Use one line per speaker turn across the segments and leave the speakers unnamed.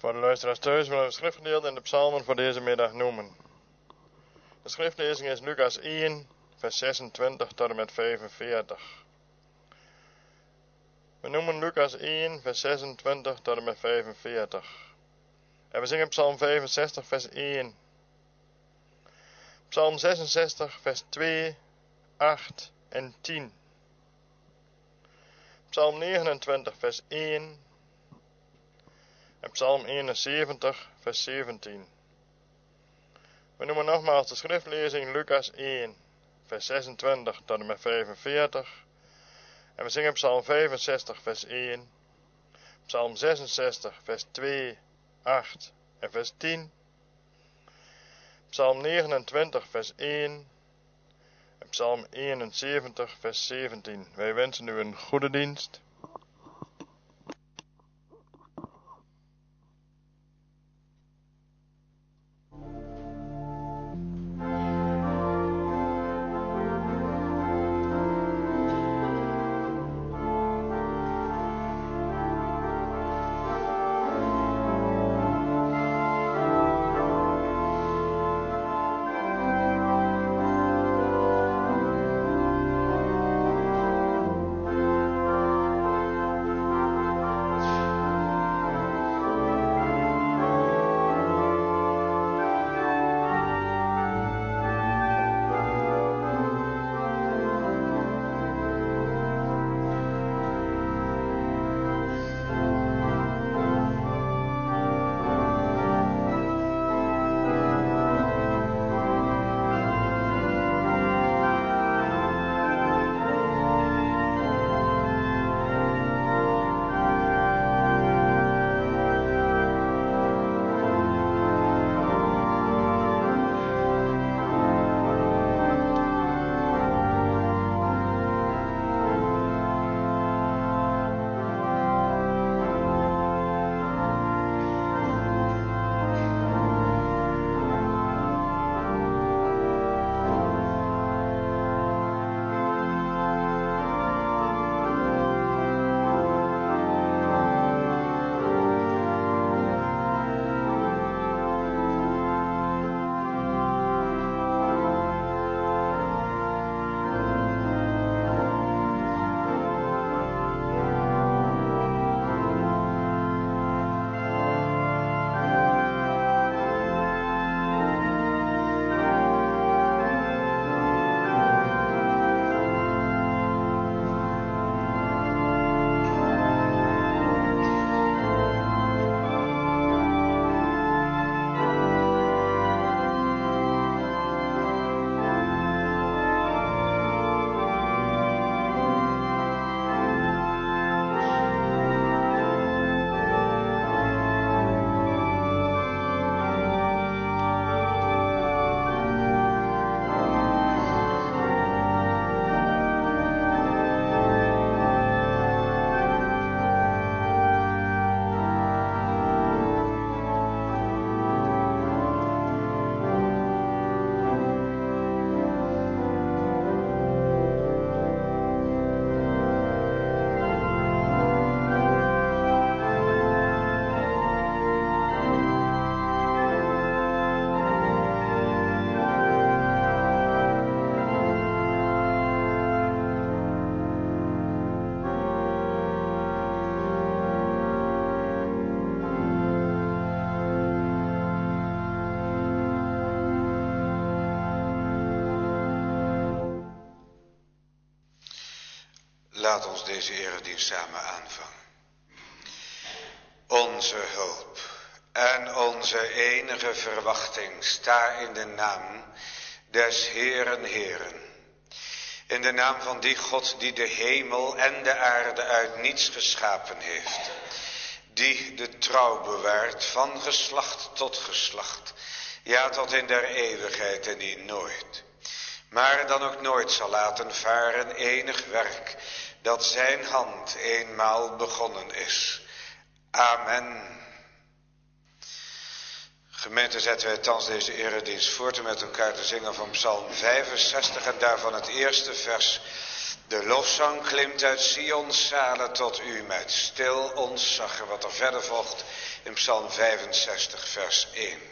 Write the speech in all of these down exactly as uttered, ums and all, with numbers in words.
Voor de luisteraars thuis willen we het schriftgedeelte in de psalmen voor deze middag noemen. De schriftlezing is Lucas één, vers zesentwintig tot en met vijfenveertig. We noemen Lucas één, vers zesentwintig tot en met vijfenveertig. En we zingen Psalm vijfenzestig, vers één. Psalm zesenzestig, vers twee, acht en tien. Psalm negenentwintig, vers één. En Psalm eenenzeventig, vers zeventien. We noemen nogmaals de schriftlezing Lucas één, vers zesentwintig tot en met vijfenveertig. En we zingen Psalm vijfenzestig, vers één. Psalm zesenzestig, vers twee, acht en vers tien. Psalm negenentwintig, vers één. En Psalm eenenzeventig, vers zeventien. Wij wensen u een goede dienst.
Laat ons deze eredienst samen aanvangen. Onze hulp en onze enige verwachting sta in de naam des Heeren Heeren. In de naam van die God die de hemel en de aarde uit niets geschapen heeft. Die de trouw bewaart van geslacht tot geslacht. Ja, tot in der eeuwigheid en die nooit, maar dan ook nooit zal laten varen enig werk dat zijn hand eenmaal begonnen is. Amen. Gemeente, zetten wij thans deze eredienst voort om met elkaar te zingen van Psalm vijfenzestig en daarvan het eerste vers De lofzang klimt uit Sions zalen tot u met stil ontzag. Wat er verder volgt in Psalm vijfenzestig vers één.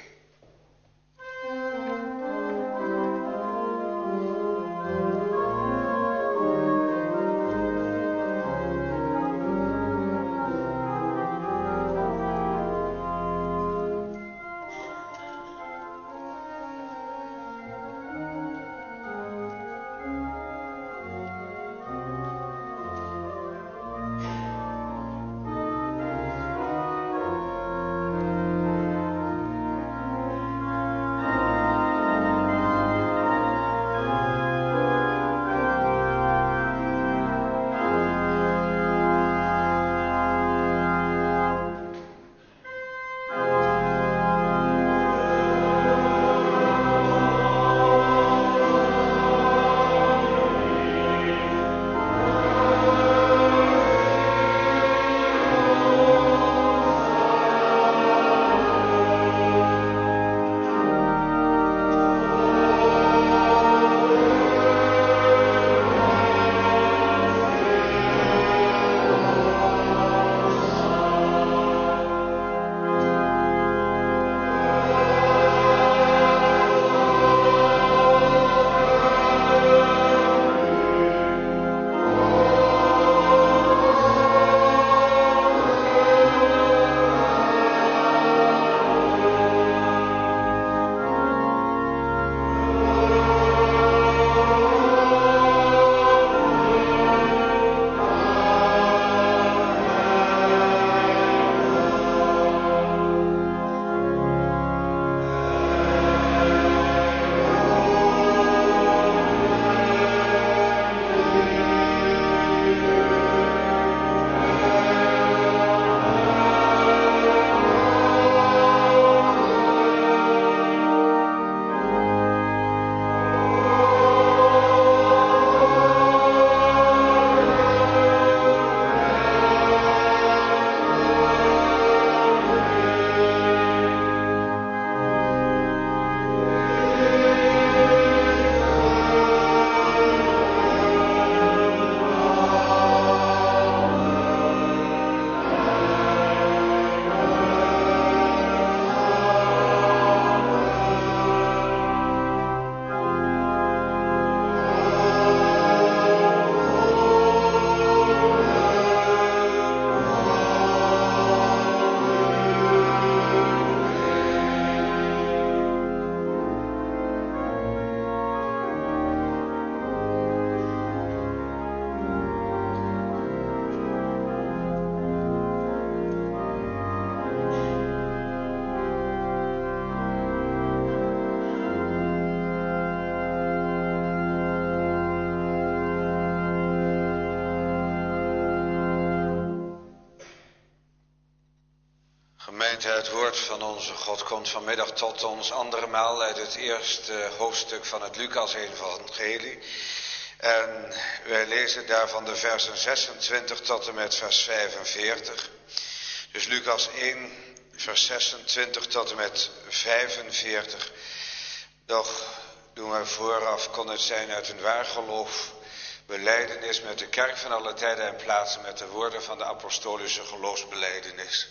Gemeente, het woord van onze God komt vanmiddag tot ons andermaal uit het eerste hoofdstuk van het Lucas-evangelie. En wij lezen daarvan de versen zesentwintig tot en met vers vijfenveertig. Dus Lucas één, vers zesentwintig tot en met vijfenveertig. Doch doen wij vooraf, kon het zijn uit een waar geloof, belijdenis met de kerk van alle tijden en plaatsen met de woorden van de apostolische geloofsbelijdenis.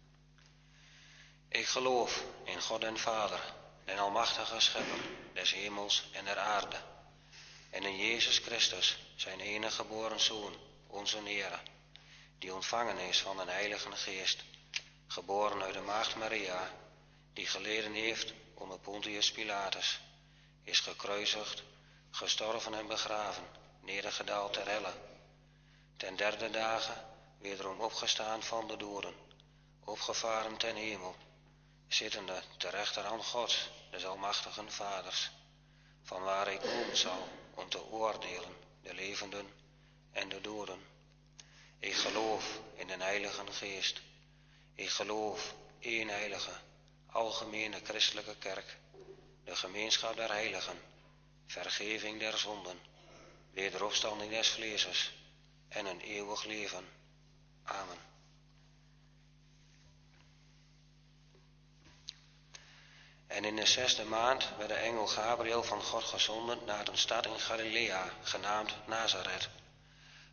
Ik geloof in God en Vader, den almachtige schepper des hemels en der aarde, en in Jezus Christus, zijn enige geboren Zoon, onze Heere, die ontvangen is van den Heiligen Geest, geboren uit de maagd Maria, die geleden heeft onder Pontius Pilatus, is gekruisigd, gestorven en begraven, nedergedaald ter helle, ten derde dagen wederom opgestaan van de doden, opgevaren ten hemel, zittende ter rechterhand Gods, des almachtigen Vaders, vanwaar hij komen zal om te oordelen de levenden en de doden. Ik geloof in den Heiligen Geest. Ik geloof één heilige, algemene christelijke kerk, de gemeenschap der heiligen, vergeving der zonden, wederopstanding des vleeses en een eeuwig leven. Amen. En in de zesde maand werd de engel Gabriel van God gezonden naar een stad in Galilea, genaamd Nazareth,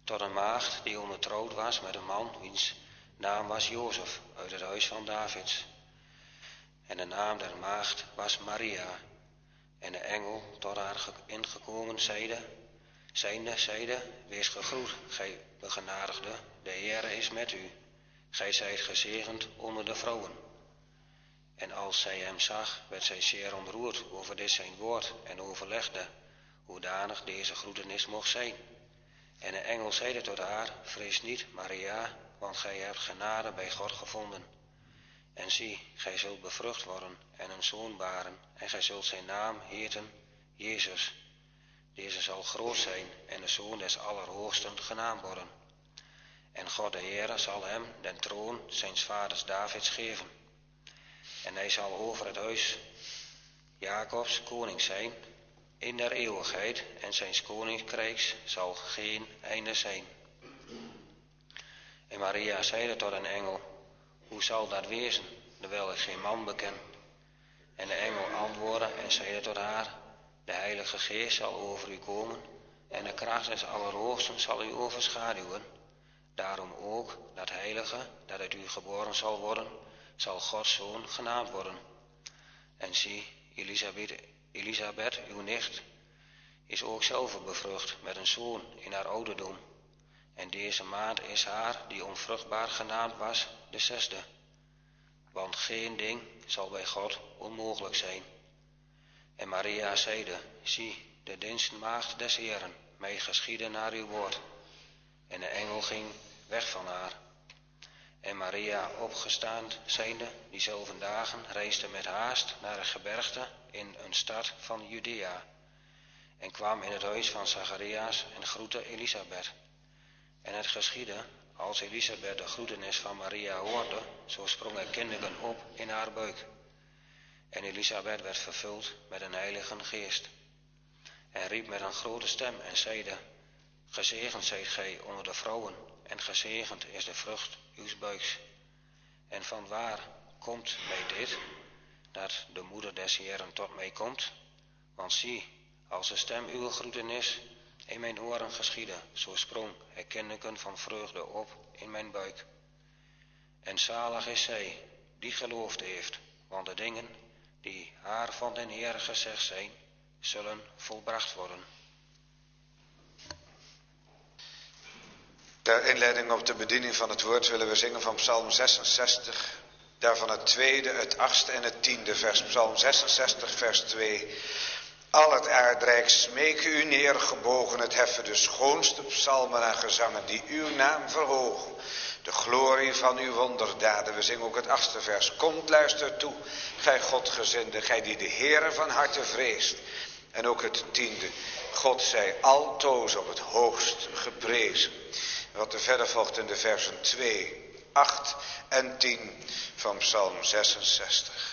tot een maagd die ondertrouwd was met een man wiens naam was Jozef uit het huis van Davids. En de naam der maagd was Maria. En de engel tot haar ingekomen zeide, zijnde zeide, wees gegroet, gij begenadigde, de Heere is met u. Gij zijt gezegend onder de vrouwen. En als zij hem zag, werd zij zeer ontroerd over dit zijn woord en overlegde hoedanig deze groetenis mocht zijn. En de engel zeide tot haar, vrees niet, Maria, want gij hebt genade bij God gevonden. En zie, gij zult bevrucht worden en een zoon baren, en gij zult zijn naam heten Jezus. Deze zal groot zijn en de zoon des Allerhoogsten genaamd worden. En God de Heere zal hem den troon zijns vaders Davids geven. En hij zal over het huis Jacobs koning zijn in der eeuwigheid, en zijns koninkrijks zal geen einde zijn. En Maria zeide tot een engel, hoe zal dat wezen, terwijl ik geen man beken? En de engel antwoordde en zeide tot haar, de Heilige Geest zal over u komen, en de kracht des Allerhoogsten zal u overschaduwen. Daarom ook, dat Heilige, dat uit u geboren zal worden, zal Gods Zoon genaamd worden. En zie, Elisabeth, Elisabeth, uw nicht, is ook zelf bevrucht met een zoon in haar ouderdom. En deze maand is haar, die onvruchtbaar genaamd was, de zesde. Want geen ding zal bij God onmogelijk zijn. En Maria zeide, zie, de dienstmaagd des Heeren, mij geschieden naar uw woord. En de engel ging weg van haar. En Maria, opgestaan zijnde, diezelfde dagen, reisde met haast naar een gebergte in een stad van Judea. En kwam in het huis van Zacharias en groette Elisabeth. En het geschiedde, als Elisabeth de groetenis van Maria hoorde, zo sprong er kinderen op in haar buik. En Elisabeth werd vervuld met een heilige geest. En riep met een grote stem en zeide, gezegend zijt gij onder de vrouwen, en gezegend is de vrucht uws buiks. En vanwaar komt mij dit, dat de moeder des Heeren tot mij komt? Want zie, als de stem uw groetenis in mijn oren geschiedde, zo sprong het kindeken van vreugde op in mijn buik. En zalig is zij, die geloofd heeft, want de dingen die haar van den Heere gezegd zijn, zullen volbracht worden.
Ter inleiding op de bediening van het woord willen we zingen van Psalm zesenzestig. Daarvan het tweede, het achtste en het tiende vers. Psalm zesenzestig, vers twee. Al het aardrijk smeken u neergebogen, het heffen de schoonste psalmen en gezangen die uw naam verhogen. De glorie van uw wonderdaden. We zingen ook het achtste vers. Komt, luister toe, gij Godgezinde, gij die de Heere van harte vreest. En ook het tiende. God zij altoos op het hoogst geprezen. Wat er verder volgt in de versen twee, acht en tien van Psalm zesenzestig.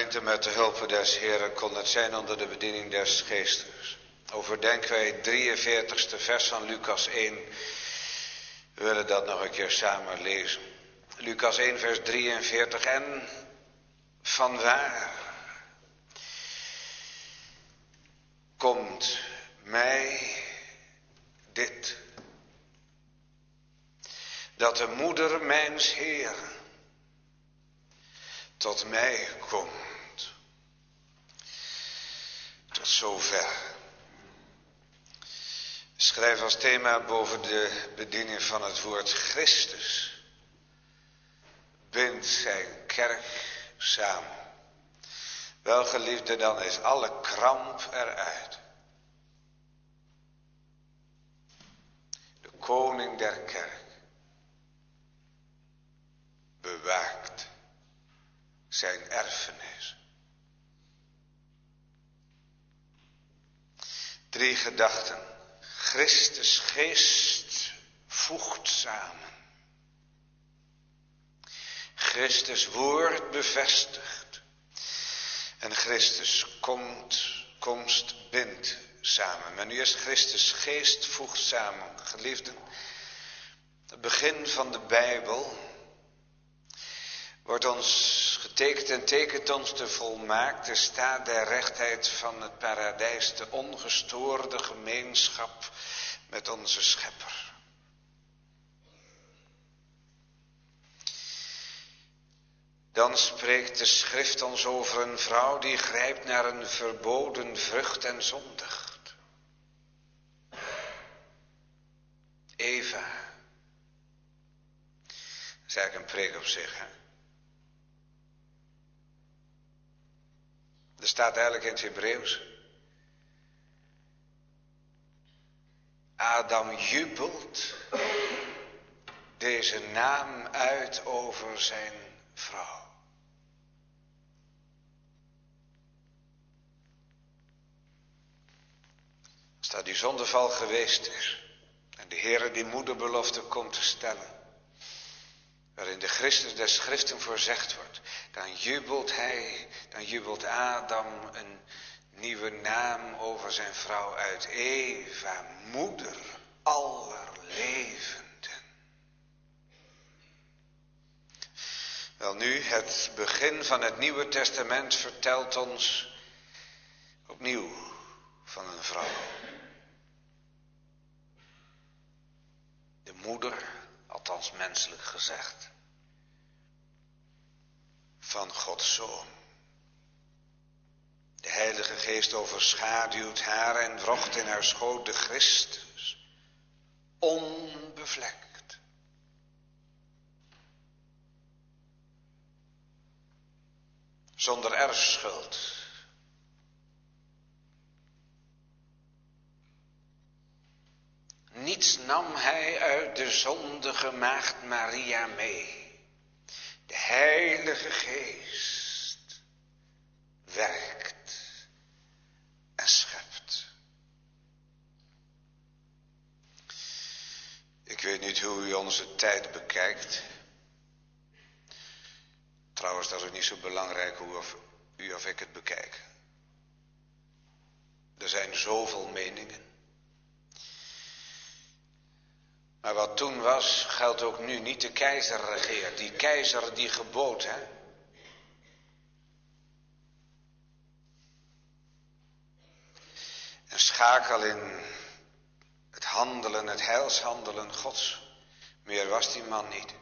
gemeente, met de hulp des Heeren kon het zijn onder de bediening des Geestes. Overdenken wij het drieënveertigste vers van Lucas één. We willen dat nog een keer samen lezen. Lucas één vers drieënveertig. En vanwaar komt mij dit, dat de moeder mijns Heeren tot mij komt. Tot zover. Schrijf als thema boven de bediening van het woord: Christus bindt zijn kerk samen. Welgeliefde, dan is alle kramp eruit. De koning der kerk bewaakt zijn erfenis. Drie gedachten. Christus geest voegt samen. Christus woord bevestigt. En Christus komt, komst bindt samen. Maar nu is Christus geest voegt samen. Geliefden, het begin van de Bijbel wordt ons getekend en tekent ons de volmaakte staat der rechtheid van het paradijs, de ongestoorde gemeenschap met onze Schepper. Dan spreekt de schrift ons over een vrouw die grijpt naar een verboden vrucht en zondigt. Eva. Dat is eigenlijk een preek op zich, hè? Er staat eigenlijk in het Hebreeuws: Adam jubelt deze naam uit over zijn vrouw. Als daar die zondeval geweest is en de Heere die moederbelofte komt te stellen, waarin de Christus der Schriften voorzegd wordt, dan jubelt hij, dan jubelt Adam een nieuwe naam over zijn vrouw uit. Eva, moeder aller levenden. Welnu, het begin van het Nieuwe Testament vertelt ons opnieuw van een vrouw. De moeder, althans menselijk gezegd, van Gods Zoon. De Heilige Geest overschaduwt haar en wrocht in haar schoot de Christus, onbevlekt. Zonder erfschuld. Niets nam hij uit de zondige maagd Maria mee. De Heilige Geest werkt en schept. Ik weet niet hoe u onze tijd bekijkt. Trouwens, dat is niet zo belangrijk hoe of u of ik het bekijk. Er zijn zoveel meningen. Maar wat toen was, geldt ook nu. Niet de keizer regeert. Die keizer die gebood, hè. Een schakel in het handelen, het heilshandelen Gods. Meer was die man niet.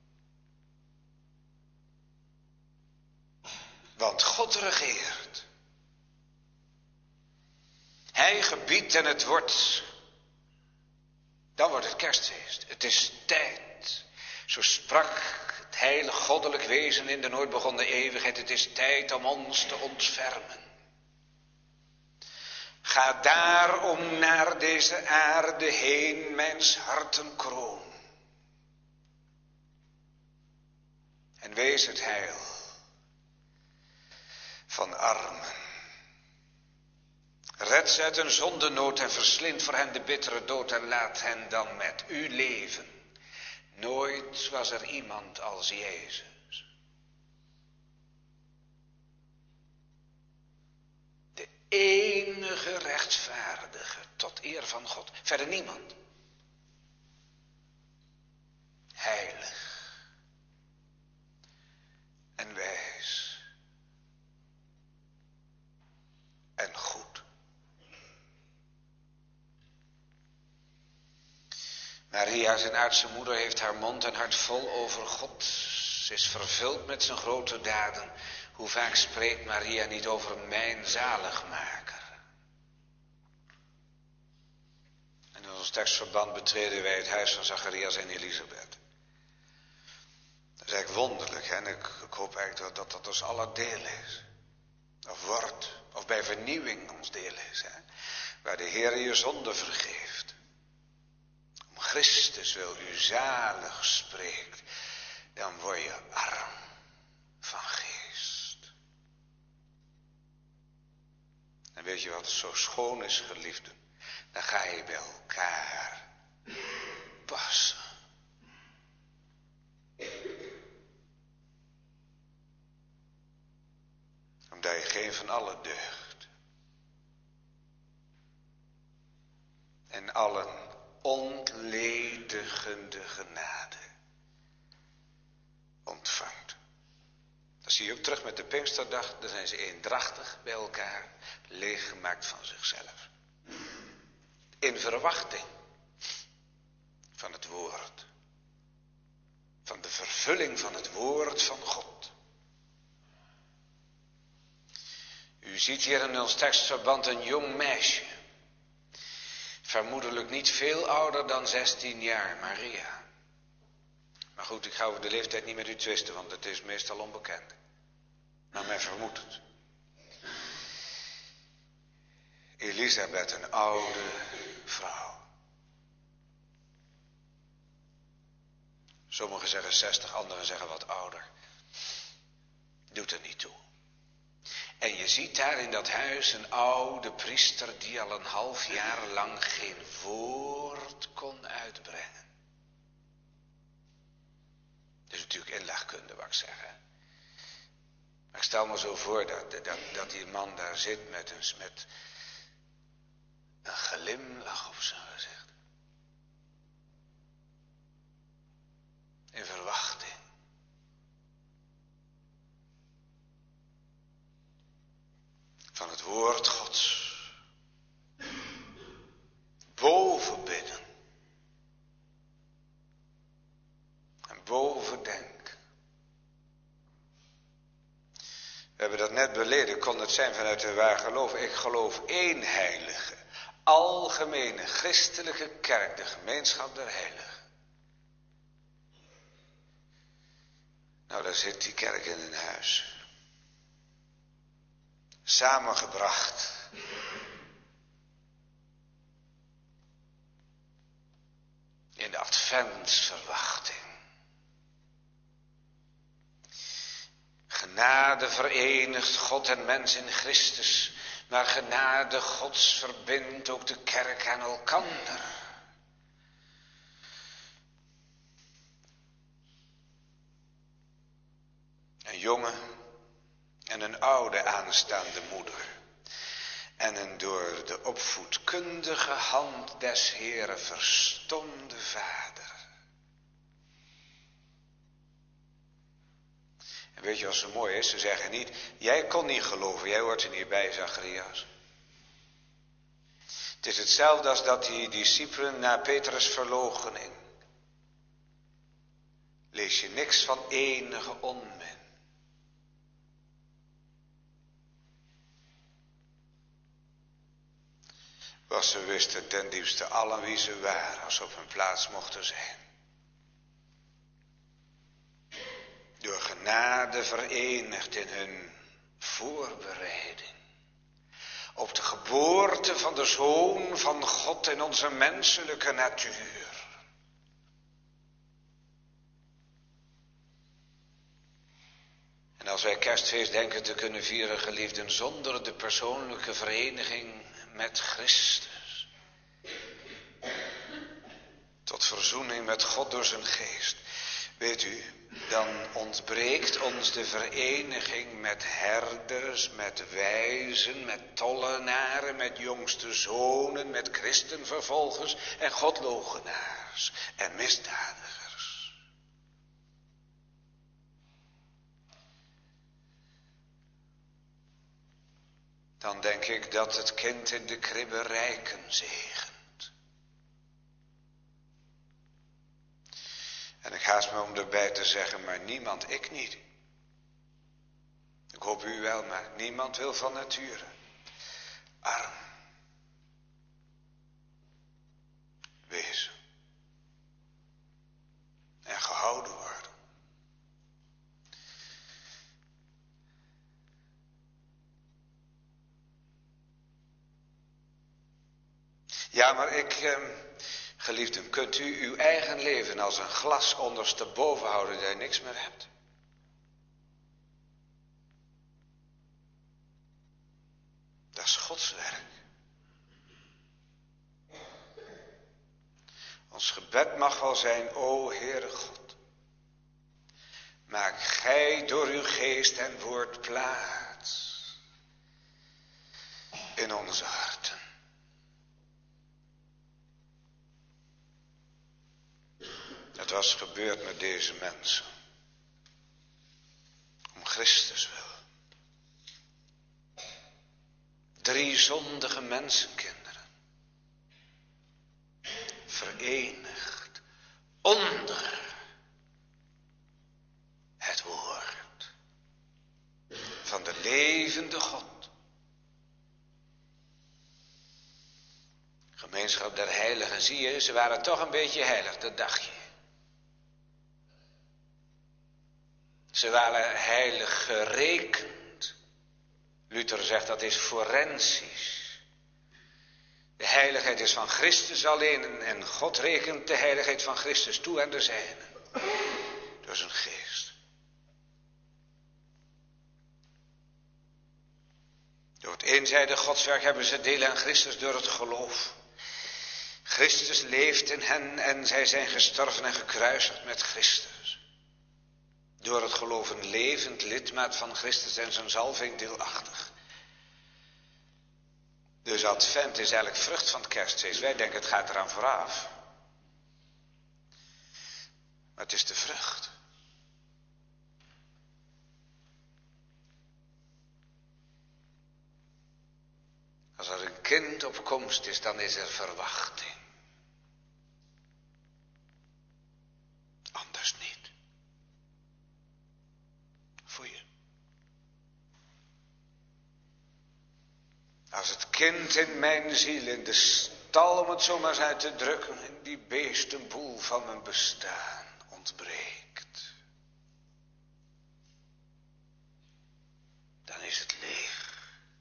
Want God regeert. Hij gebiedt en het wordt. Dan wordt het kerstfeest. Het is tijd. Zo sprak het heilig goddelijk wezen in de nooit begonnen eeuwigheid. Het is tijd om ons te ontfermen. Ga daarom naar deze aarde heen, mijns harten kroon. En wees het heil van armen. Red ze uit een zondenood en verslind voor hen de bittere dood en laat hen dan met u leven. Nooit was er iemand als Jezus. enige rechtvaardige, tot eer van God. Verder niemand. Heilig en wijs en goed. Maria, zijn aardse moeder, heeft haar mond en hart vol over God. Ze is vervuld met zijn grote daden. Hoe vaak spreekt Maria niet over mijn zaligmaker? En in ons tekstverband betreden wij het huis van Zacharias en Elisabeth. Dat is eigenlijk wonderlijk, hè? En ik, ik hoop eigenlijk dat dat, dat ons aller deel is. Of wordt, of bij vernieuwing ons deel is, hè? Waar de Heer je zonde vergeeft. Om Christus wil u zalig spreekt, dan word je arm van geest. En weet je wat zo schoon is, geliefden? Dan ga je bij elkaar passen. Omdat je geen van allen deugt. En allen ontledigende genade ontvangt. Dat zie je ook terug met de Pinksterdag. Dan zijn ze eendrachtig bij elkaar, leeggemaakt van zichzelf. In verwachting van het woord. Van de vervulling van het woord van God. U ziet hier in ons tekstverband een jong meisje. Vermoedelijk niet veel ouder dan zestien jaar, Maria. Maar goed, ik ga over de leeftijd niet met u twisten, want het is meestal onbekend. Maar men vermoedt het. Elisabeth, een oude vrouw. Sommigen zeggen zestig, anderen zeggen wat ouder. Doet er niet toe. En je ziet daar in dat huis een oude priester die al een half jaar lang geen woord kon uitbrengen. Dat is natuurlijk inlegkunde, wat ik zeg. Hè? Maar ik stel me zo voor dat, dat, dat die man daar zit met een, met een glimlach op zijn gezicht. In verwachting. Van het woord Gods. Boven bidden. En boven denken. We hebben dat net beleden. Kon het zijn vanuit een waar geloof. Ik geloof één heilige. Algemene christelijke kerk. De gemeenschap der heiligen. Nou, daar zit die kerk in een huis. Samengebracht. In de adventsverwachting. Genade verenigt God en mens in Christus. Maar genade Gods verbindt ook de kerk aan elkander. Een jonge en een oude aanstaande moeder. En een door de opvoedkundige hand des Heeren verstomde vader. En weet je wat zo mooi is? Ze zeggen niet, jij kon niet geloven, jij hoort er niet bij, Zacharias. Het is hetzelfde als dat die discipelen na Petrus' verloochening. Lees je niks van enige onmin. Was ze wisten ten diepste allen wie ze waren als ze op hun plaats mochten zijn. Door genade verenigd in hun voorbereiding. Op de geboorte van de Zoon van God in onze menselijke natuur. En als wij kerstfeest denken te kunnen vieren, geliefden, zonder de persoonlijke vereniging met Christus. Tot verzoening met God door zijn geest. Weet u, dan ontbreekt ons de vereniging met herders, met wijzen, met tollenaren, met jongste zonen, met christenvervolgers en godlogenaars en misdadigers. Dan denk ik dat het kind in de kribbe rijken zegent. En ik haast me om erbij te zeggen, maar niemand, ik niet. Ik hoop u wel, maar niemand wil van nature arm wezen en gehouden worden. Ja, maar ik... Eh, Geliefden, kunt u uw eigen leven als een glas ondersteboven houden dat je niks meer hebt? Dat is Gods werk. Ons gebed mag wel zijn, o Heere God, maak gij door uw geest en woord plaats in onze harten. Het was gebeurd met deze mensen. Om Christus wil. Drie zondige mensenkinderen. Verenigd onder het woord van de levende God. Gemeenschap der heiligen, zie je, ze waren toch een beetje heilig, dat dacht je. Ze waren heilig gerekend. Luther zegt dat is forensisch. De heiligheid is van Christus alleen en God rekent de heiligheid van Christus toe aan de zijne. Door zijn geest. Door het eenzijdig godswerk hebben ze deel aan Christus door het geloof. Christus leeft in hen en zij zijn gestorven en gekruisigd met Christus. Door het geloof een levend lidmaat van Christus en zijn zalving deelachtig. Dus advent is eigenlijk vrucht van het kerstfeest. Wij denken het gaat eraan vooraf. Maar het is de vrucht. Als er een kind op komst is, dan is er verwachting. Anders niet. Voor je. Als het kind in mijn ziel in de stal, om het zo maar eens uit te drukken, in die beestenboel van mijn bestaan ontbreekt, dan is het leeg.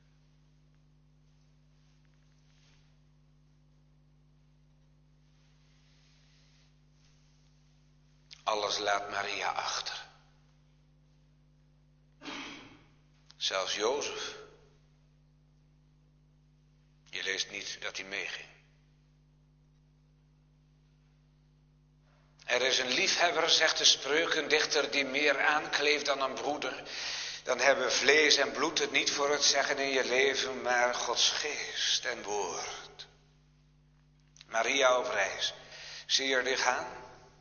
Alles laat Maria achter. Zelfs Jozef. Je leest niet dat hij meeging. Er is een liefhebber, zegt de spreukendichter, die meer aankleeft dan een broeder. Dan hebben vlees en bloed het niet voor het zeggen in je leven, maar Gods geest en woord. Maria op reis. Zie je er die gaan?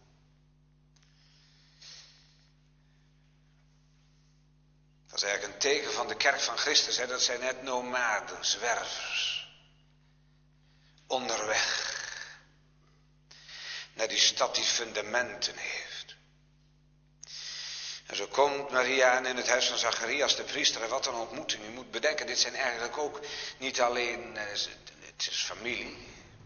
Dat is eigenlijk een teken van de kerk van Christus. Hè? Dat zijn net nomaden, zwervers. Onderweg. Naar die stad die fundamenten heeft. En zo komt Maria aan in het huis van Zacharias, de priester. En wat een ontmoeting. Je moet bedenken, dit zijn eigenlijk ook niet alleen, het is familie.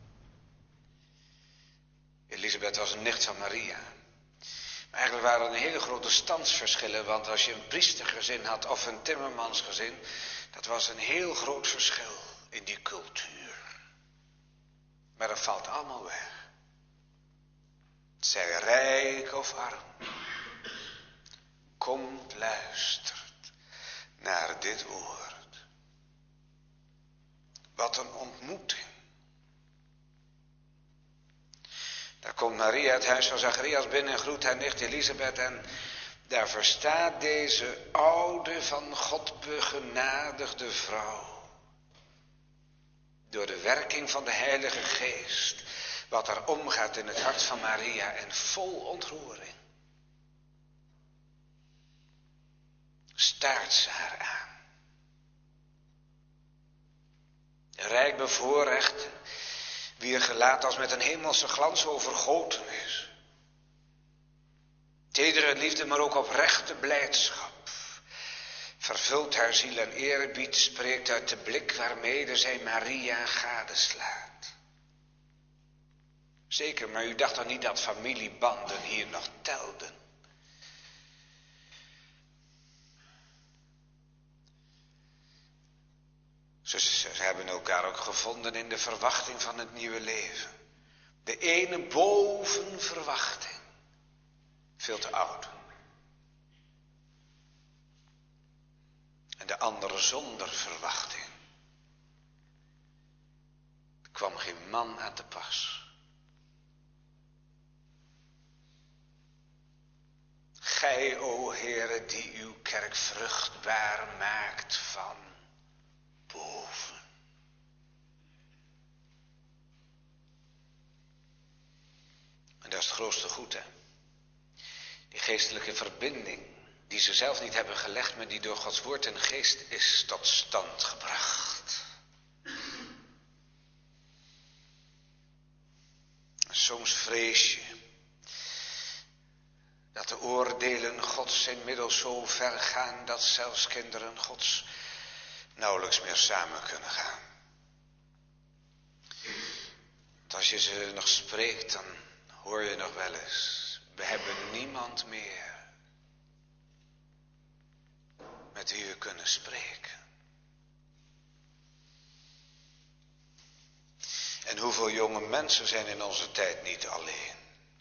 Elisabeth was een nicht van Maria. Maar eigenlijk waren er hele grote standsverschillen, want als je een priestergezin had of een timmermansgezin, dat was een heel groot verschil in die cultuur. Maar dat valt allemaal weg. Zij rijk of arm, komt, luistert naar dit woord. Wat een ontmoeting. Daar komt Maria het huis van Zacharias binnen en groet haar nicht Elisabeth en Daar verstaat deze oude, van God begenadigde vrouw, door de werking van de Heilige Geest, wat er omgaat in het hart van Maria, en vol ontroering staart ze haar aan. Rijk bevoorrecht, wier gelaat als met een hemelse glans overgoten is. Tedere liefde, maar ook oprechte blijdschap vervult haar ziel, en eerbied spreekt uit de blik waarmede zij Maria gadeslaat. Zeker, maar u dacht dan niet dat familiebanden hier nog telden? Ze, ze hebben elkaar ook gevonden in de verwachting van het nieuwe leven. De ene boven verwachting. Veel te oud. En de andere zonder verwachting. Er kwam geen man aan te pas. Gij, o Heere, die uw kerk vruchtbaar maakt van boven. En dat is het grootste goed, hè. Die geestelijke verbinding, die ze zelf niet hebben gelegd, maar die door Gods woord en geest is tot stand gebracht. Soms vrees je dat de oordelen Gods inmiddels zo ver gaan dat zelfs kinderen Gods nauwelijks meer samen kunnen gaan. Want als je ze nog spreekt, dan hoor je nog wel eens: we hebben niemand meer met wie we kunnen spreken. En hoeveel jonge mensen zijn in onze tijd niet alleen?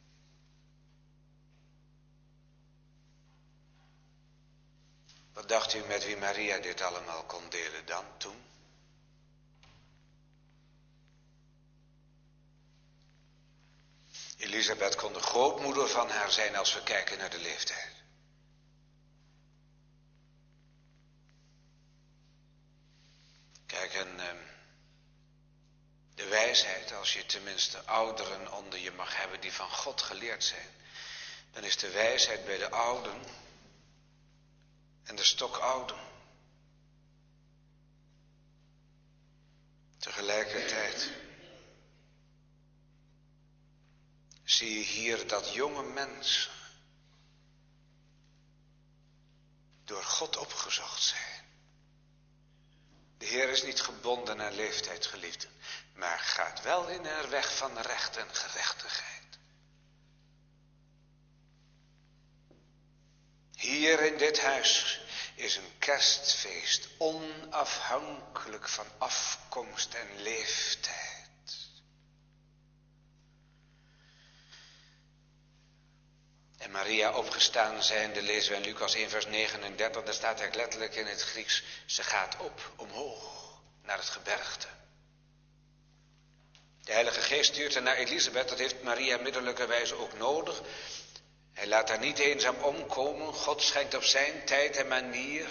Wat dacht u met wie Maria dit allemaal kon delen dan, toen? Elisabeth kon de grootmoeder van haar zijn als we kijken naar de leeftijd. Kijk, en uh, de wijsheid, als je tenminste ouderen onder je mag hebben die van God geleerd zijn, dan is de wijsheid bij de ouden en de stokouden tegelijkertijd. Zie je hier dat jonge mensen door God opgezocht zijn. De Heer is niet gebonden aan leeftijd, geliefden, maar gaat wel in haar weg van recht en gerechtigheid. Hier in dit huis is een kerstfeest onafhankelijk van afkomst en leeftijd. En Maria opgestaan zijnde, lezen we in Lucas één vers negenendertig, daar staat eigenlijk letterlijk in het Grieks: ze gaat op, omhoog, naar het gebergte. De Heilige Geest stuurt haar naar Elisabeth, dat heeft Maria middellijkerwijze ook nodig. Hij laat haar niet eenzaam omkomen, God schenkt op zijn tijd en manier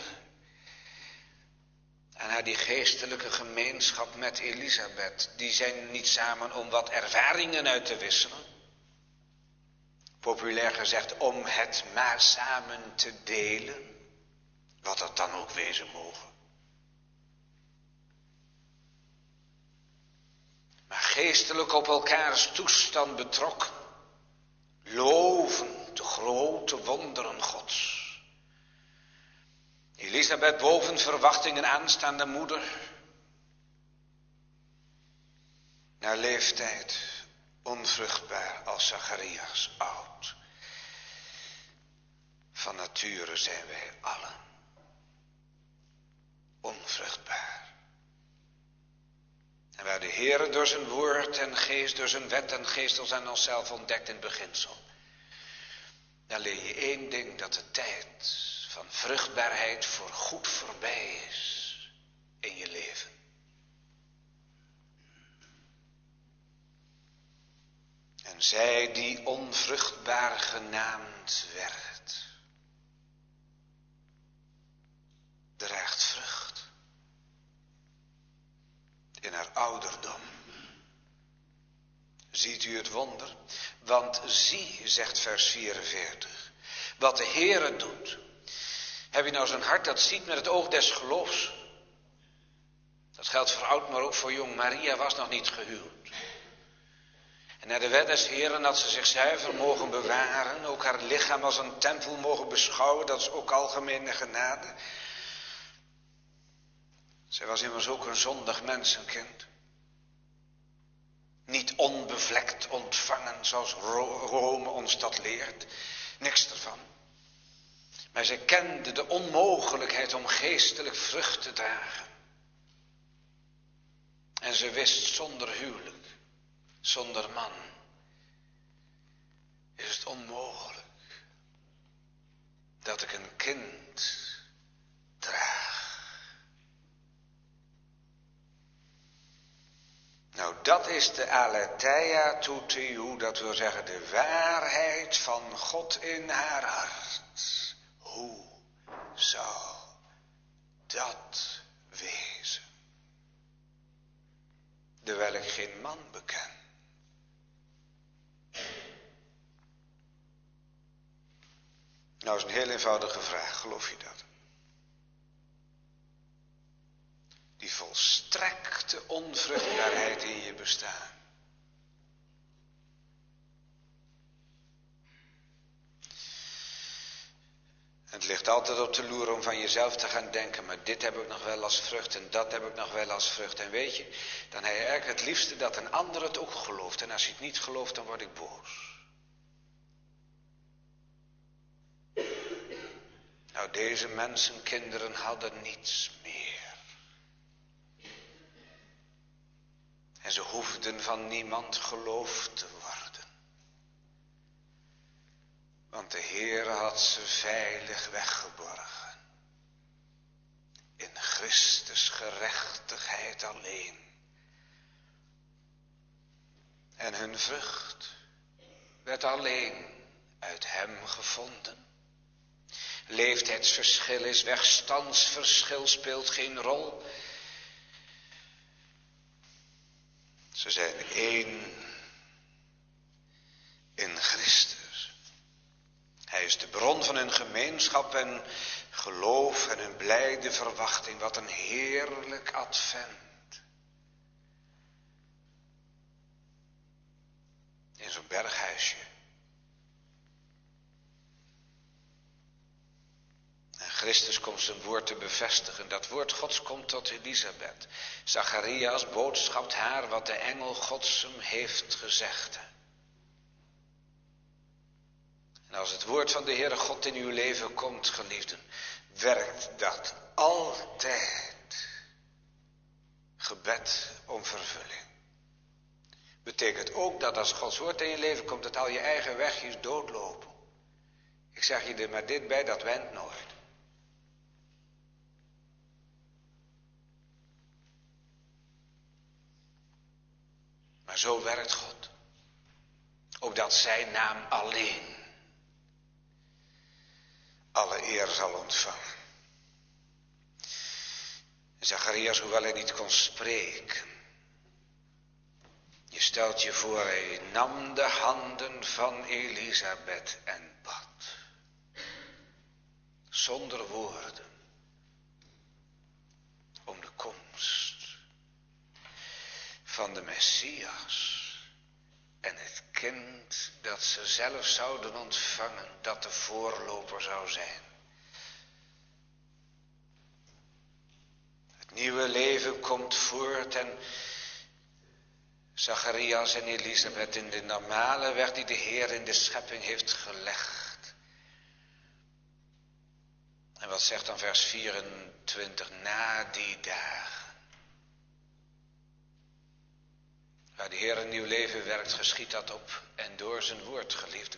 aan haar die geestelijke gemeenschap met Elisabeth. Die zijn niet samen om wat ervaringen uit te wisselen. Populair gezegd, om het maar samen te delen, wat het dan ook wezen mogen. Maar geestelijk op elkaars toestand betrokken, loven de grote wonderen Gods. Elisabeth boven verwachtingen aanstaande moeder, naar leeftijd onvruchtbaar als Zacharias oud. Van nature zijn wij allen onvruchtbaar. En waar de Heere door zijn woord en geest, door zijn wet en geest ons aan onszelf ontdekt in beginsel, dan leer je één ding, dat de tijd van vruchtbaarheid voor goed voorbij is in je leven. En zij die onvruchtbaar genaamd werd, ouderdom. Ziet u het wonder? Want zie, zegt vers vierenveertig, wat de Heere doet. Heb je nou zo'n hart dat ziet met het oog des geloofs? Dat geldt voor oud, maar ook voor jong. Maria was nog niet gehuwd. En naar de wet des Heeren had ze zich zuiver mogen bewaren. Ook haar lichaam als een tempel mogen beschouwen. Dat is ook algemene genade. Zij was immers ook een zondig mensenkind. Niet onbevlekt ontvangen zoals Rome ons dat leert. Niks ervan. Maar zij kende de onmogelijkheid om geestelijk vrucht te dragen. En ze wist zonder huwelijk, zonder man, is het onmogelijk dat ik een kind draag. Nou, dat is de aletheia touteu, dat wil zeggen de waarheid van God in haar hart. Hoe zou dat wezen? Terwijl ik geen man beken. Nou is een heel eenvoudige vraag, geloof je dat? Die volstrekte onvruchtbaarheid in je bestaan. Het ligt altijd op de loer om van jezelf te gaan denken, maar dit heb ik nog wel als vrucht en dat heb ik nog wel als vrucht. En weet je, dan heb je eigenlijk het liefste dat een ander het ook gelooft. En als je het niet gelooft, dan word ik boos. Nou, deze mensenkinderen hadden niets meer. En ze hoefden van niemand geloofd te worden. Want de Heer had ze veilig weggeborgen. In Christus gerechtigheid alleen. En hun vrucht werd alleen uit hem gevonden. Leeftijdsverschil is weg, standsverschil speelt geen rol. Ze zijn één in Christus. Hij is de bron van hun gemeenschap en geloof en hun blijde verwachting. Wat een heerlijk advent. In zo'n berghuisje. En Christus komt zijn woord te bevestigen. Dat woord Gods komt tot Elisabeth. Zacharias boodschapt haar wat de engel Gods hem heeft gezegd. En als het woord van de Heere God in uw leven komt, geliefden, werkt dat altijd gebed om vervulling. Betekent ook dat als Gods woord in je leven komt, dat al je eigen wegjes doodlopen. Ik zeg je er maar dit bij, dat went nooit. Maar zo werkt God. Opdat zijn naam alleen alle eer zal ontvangen. Zacharias, hoewel hij niet kon spreken, je stelt je voor, hij nam de handen van Elisabeth en bad. Zonder woorden. Om de komst van de Messias. En het kind dat ze zelf zouden ontvangen, dat de voorloper zou zijn. Het nieuwe leven komt voort en Zacharias en Elisabeth in de normale weg die de Heer in de schepping heeft gelegd. En wat zegt dan vers vierentwintig, na die dagen. Waar de Heer een nieuw leven werkt, geschiet dat op en door zijn woord, geliefde.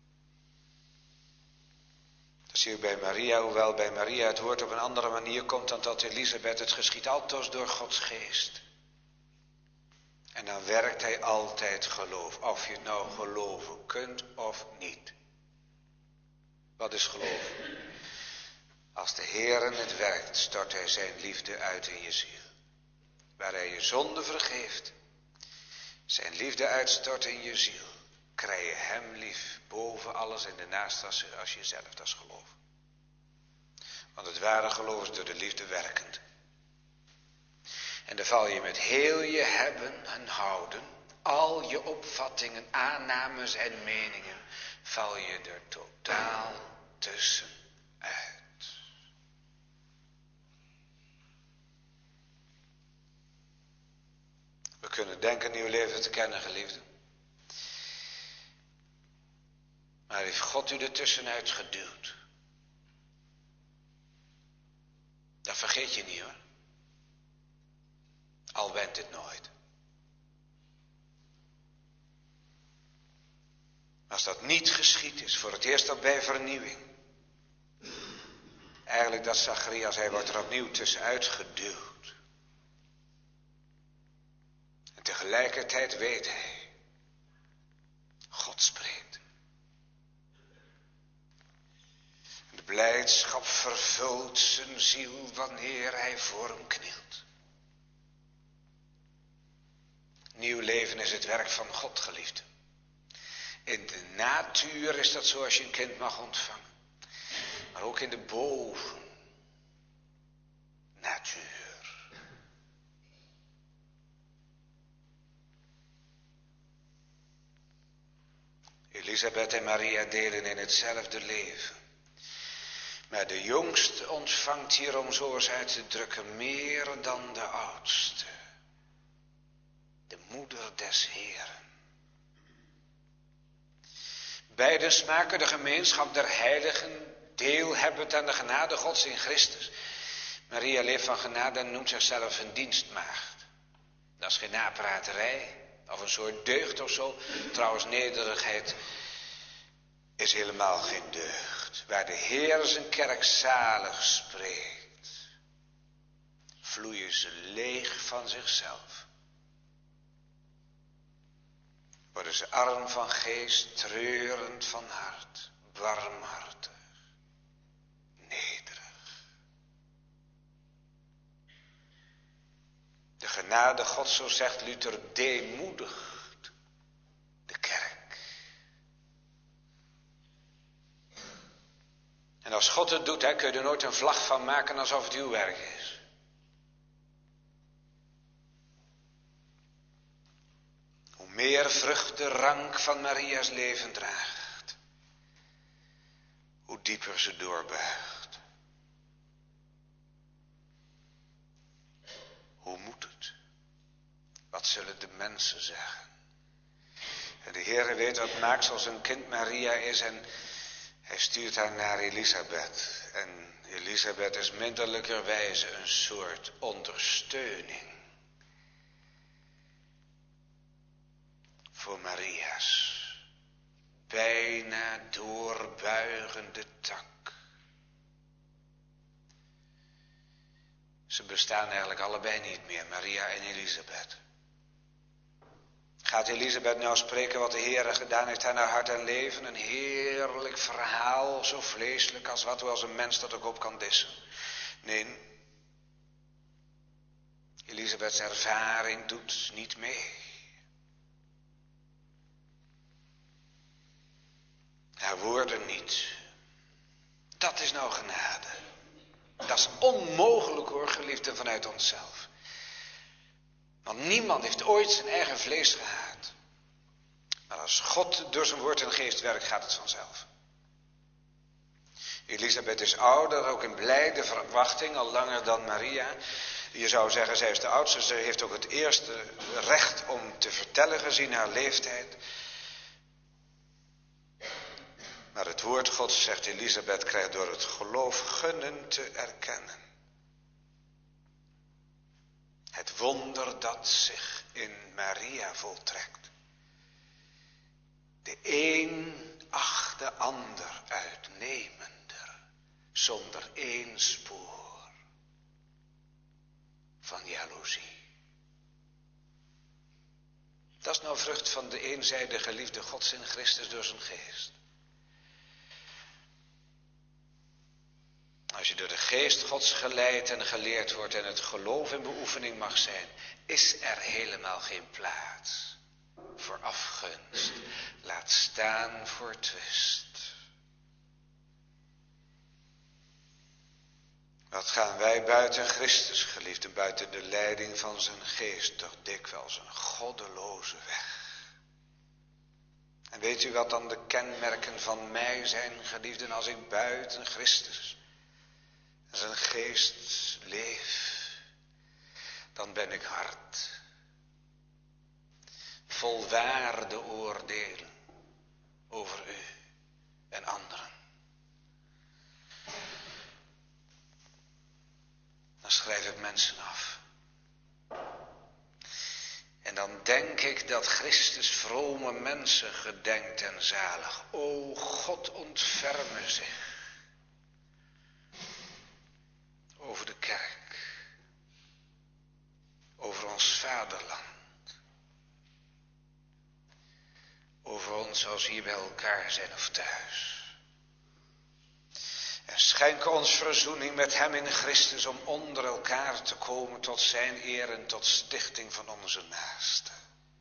Dat zie je bij Maria, hoewel bij Maria het woord op een andere manier komt dan tot Elisabeth. Het geschiet altoos door Gods geest. En dan werkt hij altijd geloof, of je het nou geloven kunt of niet. Wat is geloof? Als de Heer het werkt, stort hij zijn liefde uit in je ziel. waar hij je zonde vergeeft, zijn liefde uitstort in je ziel, krijg je hem lief boven alles en de naaste als, als jezelf, dat is geloof. Want het ware geloof is door de liefde werkend. En dan val je met heel je hebben en houden, al je opvattingen, aannames en meningen, val je er totaal tussenuit. We kunnen denken nieuw leven te kennen, geliefden. Maar heeft God u er tussenuit geduwd? Dat vergeet je niet hoor. Al went het nooit. Als dat niet geschied is, voor het eerst ook bij vernieuwing. Eigenlijk dat Zacharias, hij wordt er opnieuw tussenuit geduwd. En tegelijkertijd weet hij, God spreekt. De blijdschap vervult zijn ziel wanneer hij voor hem knielt. Nieuw leven is het werk van God, geliefde. In de natuur is dat zo als je een kind mag ontvangen. Maar ook in de boven natuur. Elisabeth en Maria delen in hetzelfde leven. Maar de jongste ontvangt hier, om zo eens uit te drukken, meer dan de oudste. De moeder des Heeren. Beiden smaken de gemeenschap der heiligen, deel hebbend aan de genade Gods in Christus. Maria leeft van genade en noemt zichzelf een dienstmaagd. Dat is geen napraterij of een soort deugd of zo. Trouwens, nederigheid is helemaal geen deugd. Waar de Heer zijn kerk zalig spreekt, vloeien ze leeg van zichzelf. Worden ze arm van geest, treurend van hart, barmhartig, nederig. De genade Gods, zo zegt Luther, deemoedigt de kerk. En als God het doet, hè, kun je er nooit een vlag van maken alsof het uw werk is. Hoe meer vrucht de rank van Maria's leven draagt, hoe dieper ze doorbuigt. Hoe moet het? Wat zullen de mensen zeggen? En de Heere weet wat maakt zoals een kind Maria is en hij stuurt haar naar Elisabeth. En Elisabeth is middellijkerwijze een soort ondersteuning voor Maria's bijna doorbuigende tak. Ze bestaan eigenlijk allebei niet meer, Maria en Elisabeth. Gaat Elisabeth nou spreken wat de Heer gedaan heeft aan haar hart en leven? Een heerlijk verhaal, zo vleeselijk als wat, als een mens dat ook op kan dissen. Nee, Elisabeths ervaring doet niet mee. Haar woorden niet. Dat is nou genade. Dat is onmogelijk hoor, geliefden, vanuit onszelf. Want niemand heeft ooit zijn eigen vlees gehaat. Maar als God door zijn woord en geest werkt, gaat het vanzelf. Elisabeth is ouder, ook in blijde verwachting, al langer dan Maria. Je zou zeggen, zij is de oudste, ze heeft ook het eerste recht om te vertellen gezien haar leeftijd. Maar het woord Gods, zegt Elisabeth, krijgt door het geloof gunnen te erkennen. Het wonder dat zich in Maria voltrekt. De een acht de ander uitnemender, zonder één spoor van jaloezie. Dat is nou vrucht van de eenzijdige liefde Gods in Christus door zijn geest. Als als je door de geest Gods geleid en geleerd wordt en het geloof in beoefening mag zijn, is er helemaal geen plaats voor afgunst. Laat staan voor twist. Wat gaan wij buiten Christus, geliefden, buiten de leiding van zijn geest, toch dikwijls een goddeloze weg. En weet u wat dan de kenmerken van mij zijn, geliefden, als ik buiten Christus en zijn geest leef? Dan ben ik hard, vol waarde oordelen over u en anderen. Dan schrijf ik mensen af. En dan denk ik dat Christus vrome mensen gedenkt en zalig. O God, ontferme zich over de kerk, over ons vaderland, over ons als hier bij elkaar zijn of thuis. En schenk ons verzoening met hem in Christus om onder elkaar te komen tot zijn eer en tot stichting van onze naasten.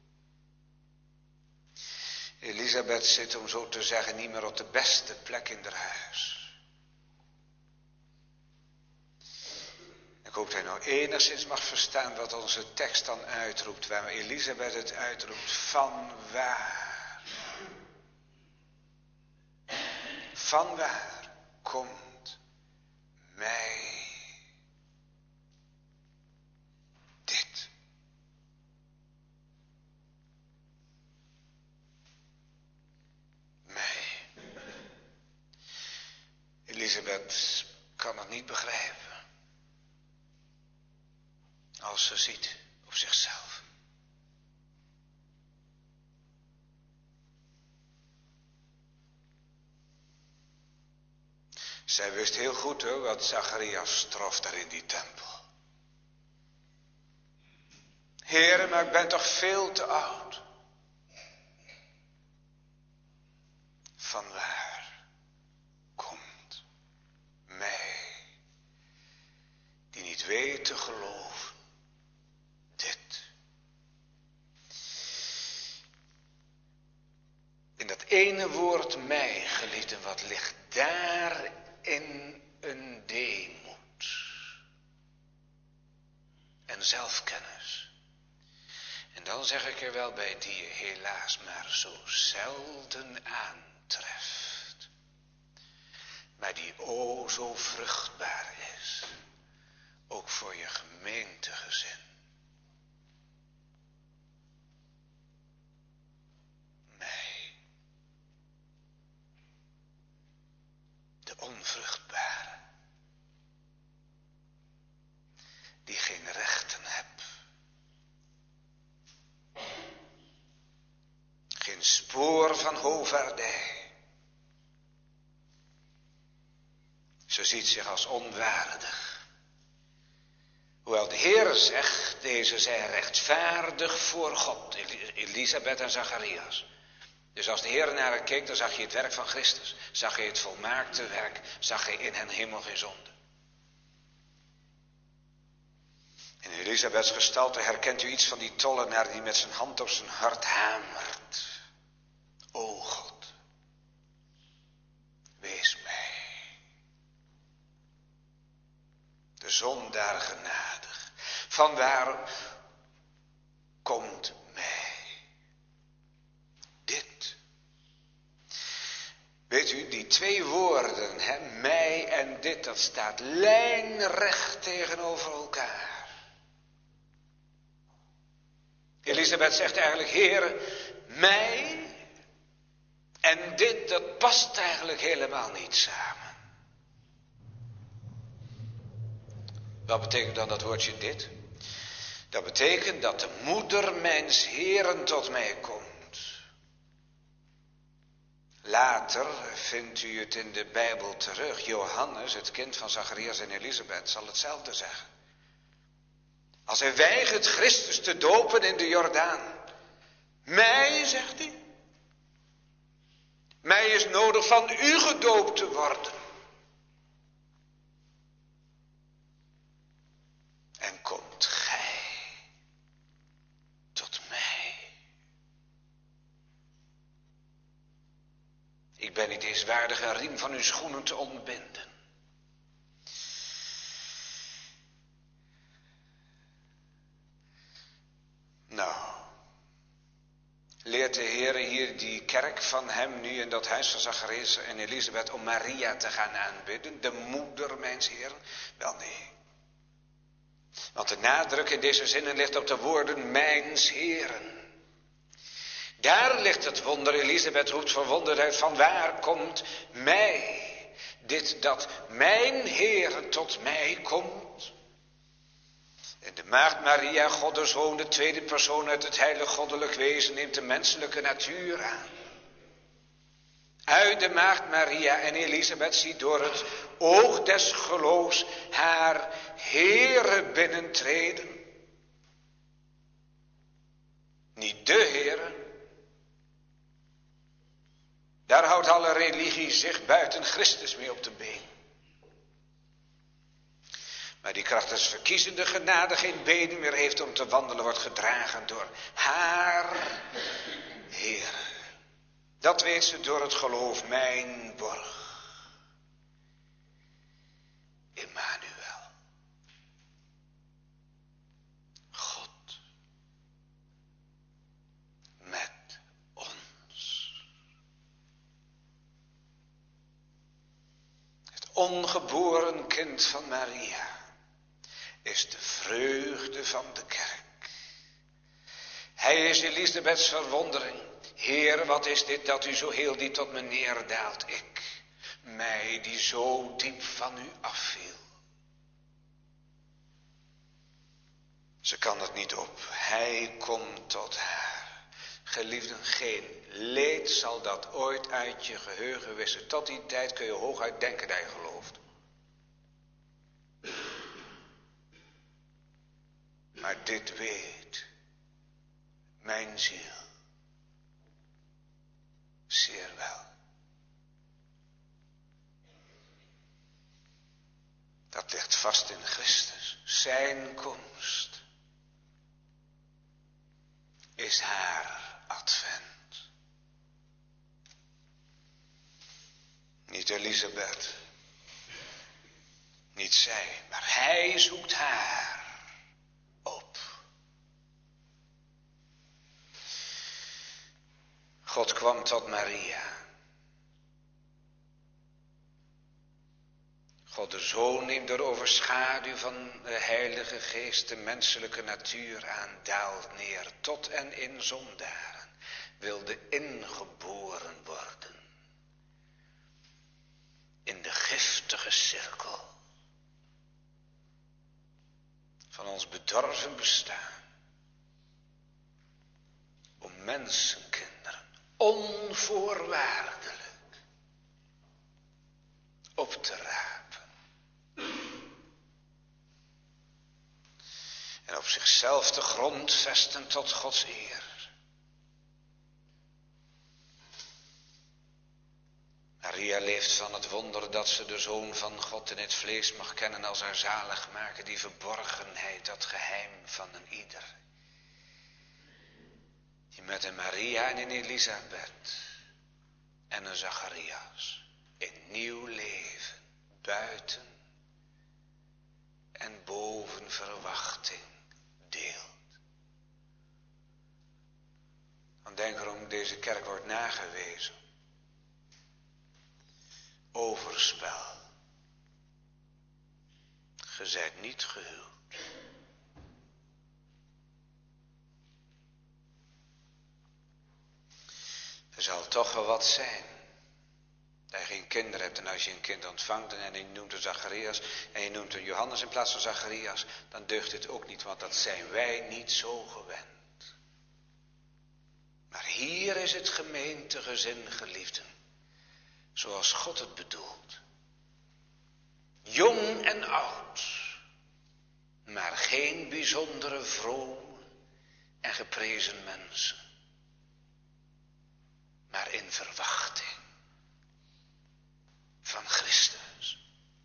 Elisabeth zit, om zo te zeggen, niet meer op de beste plek in haar huis. Ik hoop dat hij nou enigszins mag verstaan wat onze tekst dan uitroept, waar Elisabeth het uitroept: van waar? Van waar komt mij dit? Mij. Elisabeth kan het niet begrijpen. Als ze ziet op zichzelf. Zij wist heel goed hoor, wat Zacharias trof daar in die tempel. Heere, maar ik ben toch veel te oud. Vanwaar komt mij, die niet weet te geloven, dit? In dat ene woord mij, geliefden, wat ligt daar in een deemoed en zelfkennis. En dan zeg ik er wel bij, die je helaas maar zo zelden aantreft, maar die o zo vruchtbaar is, ook voor je gemeentegezin. Mij, de onvruchtbare, die geen rechten hebt, geen spoor van hovaardij. Ze ziet zich als onwaardig. Hoewel de Heer zegt, deze zijn rechtvaardig voor God, Elisabeth en Zacharias. Dus als de Heer naar haar keek, dan zag je het werk van Christus. Zag je het volmaakte werk, zag je in hen helemaal geen zonde. In Elisabeths gestalte herkent u iets van die tollenaar die met zijn hand op zijn hart hamert. O God, wees mij, de zondaar genadig. Vanwaar komt mij dit? Weet u, die twee woorden, hè, mij en dit, dat staat lijnrecht tegenover elkaar. Elisabeth zegt eigenlijk, Heere, mij en dit, dat past eigenlijk helemaal niet samen. Wat betekent dan dat woordje dit? Dat betekent dat de moeder mijns Heeren tot mij komt. Later vindt u het in de Bijbel terug. Johannes, het kind van Zacharias en Elisabeth, zal hetzelfde zeggen. Als hij weigert Christus te dopen in de Jordaan. Mij, zegt hij. Mij is nodig van u gedoopt te worden. bent niet eens waardig een riem van uw schoenen te ontbinden. Nou, leert de Heer hier die kerk van hem nu in dat huis van Zacharias en Elisabeth om Maria te gaan aanbidden, de moeder mijns Heeren? Wel nee. Want de nadruk in deze zinnen ligt op de woorden mijns Heeren. Daar ligt het wonder. Elisabeth roept verwonderd uit: van waar komt mij dit dat mijn Heer tot mij komt? En de maagd Maria, God de Zoon, de tweede persoon uit het heilig goddelijk wezen, neemt de menselijke natuur aan. Uit de maagd Maria en Elisabeth ziet door het oog des geloofs haar Heere binnentreden. Niet de Heere. Daar houdt alle religie zich buiten Christus mee op de been. Maar die krachtens verkiezende genade geen benen meer heeft om te wandelen, wordt gedragen door haar Heer. Dat weet ze door het geloof, mijn borg. Emmanuel. God met ons. Het ongeboren kind van Maria is de vreugde van de kerk. Hij is Elisabeths verwondering. Heer, wat is dit dat u zo heel diep tot me neerdaalt? Ik, mij die zo diep van u afviel. Ze kan het niet op. Hij komt tot haar. Geliefden, geen leed zal dat ooit uit je geheugen wissen. Tot die tijd kun je hooguit denken dat je gelooft. Maar dit weet mijn ziel zeer wel. Dat ligt vast in Christus. Zijn komst is haar advent. Niet Elisabeth, niet zij, maar hij zoekt haar op. God kwam tot Maria. God de Zoon neemt door overschaduw van de Heilige Geest de menselijke natuur aan, daalt neer tot en in zondaren, wilde ingeboren worden. In de giftige cirkel van ons bedorven bestaan. Om mensenkinderen onvoorwaardelijk op te rapen. En op zichzelf de grond vesten tot Gods eer. Maria leeft van het wonder dat ze de Zoon van God in het vlees mag kennen als haar zaligmaker, die verborgenheid, dat geheim van een ieder. Die met een Maria en een Elisabeth en een Zacharias een nieuw leven buiten en boven verwachting deelt. Dan denk erom, deze kerk wordt nagewezen. Overspel. Ge zijt niet gehuwd. Er zal toch wel wat zijn. Dat je geen kinderen hebt en als je een kind ontvangt en je noemt een Zacharias en je noemt een Johannes in plaats van Zacharias, dan deugt het ook niet, want dat zijn wij niet zo gewend. Maar hier is het gemeentegezin, geliefden, zoals God het bedoelt. Jong en oud, maar geen bijzondere vrome en geprezen mensen, maar in verwachting van Christus.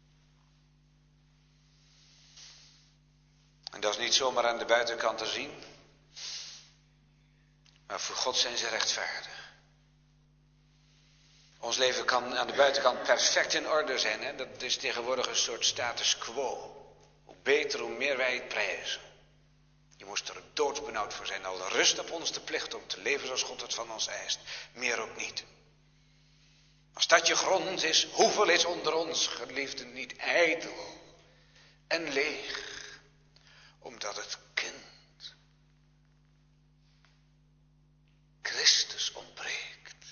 En dat is niet zomaar aan de buitenkant te zien, maar voor God zijn ze rechtvaardig. Ons leven kan aan de buitenkant perfect in orde zijn. Hè? Dat is tegenwoordig een soort status quo. Hoe beter, hoe meer wij het prijzen. Je moest er doodsbenauwd voor zijn. Al rust op ons de plicht om te leven zoals God het van ons eist. Meer ook niet. Als dat je grond is, hoeveel is onder ons, geliefden, niet ijdel en leeg, omdat het kind Christus ontbreekt.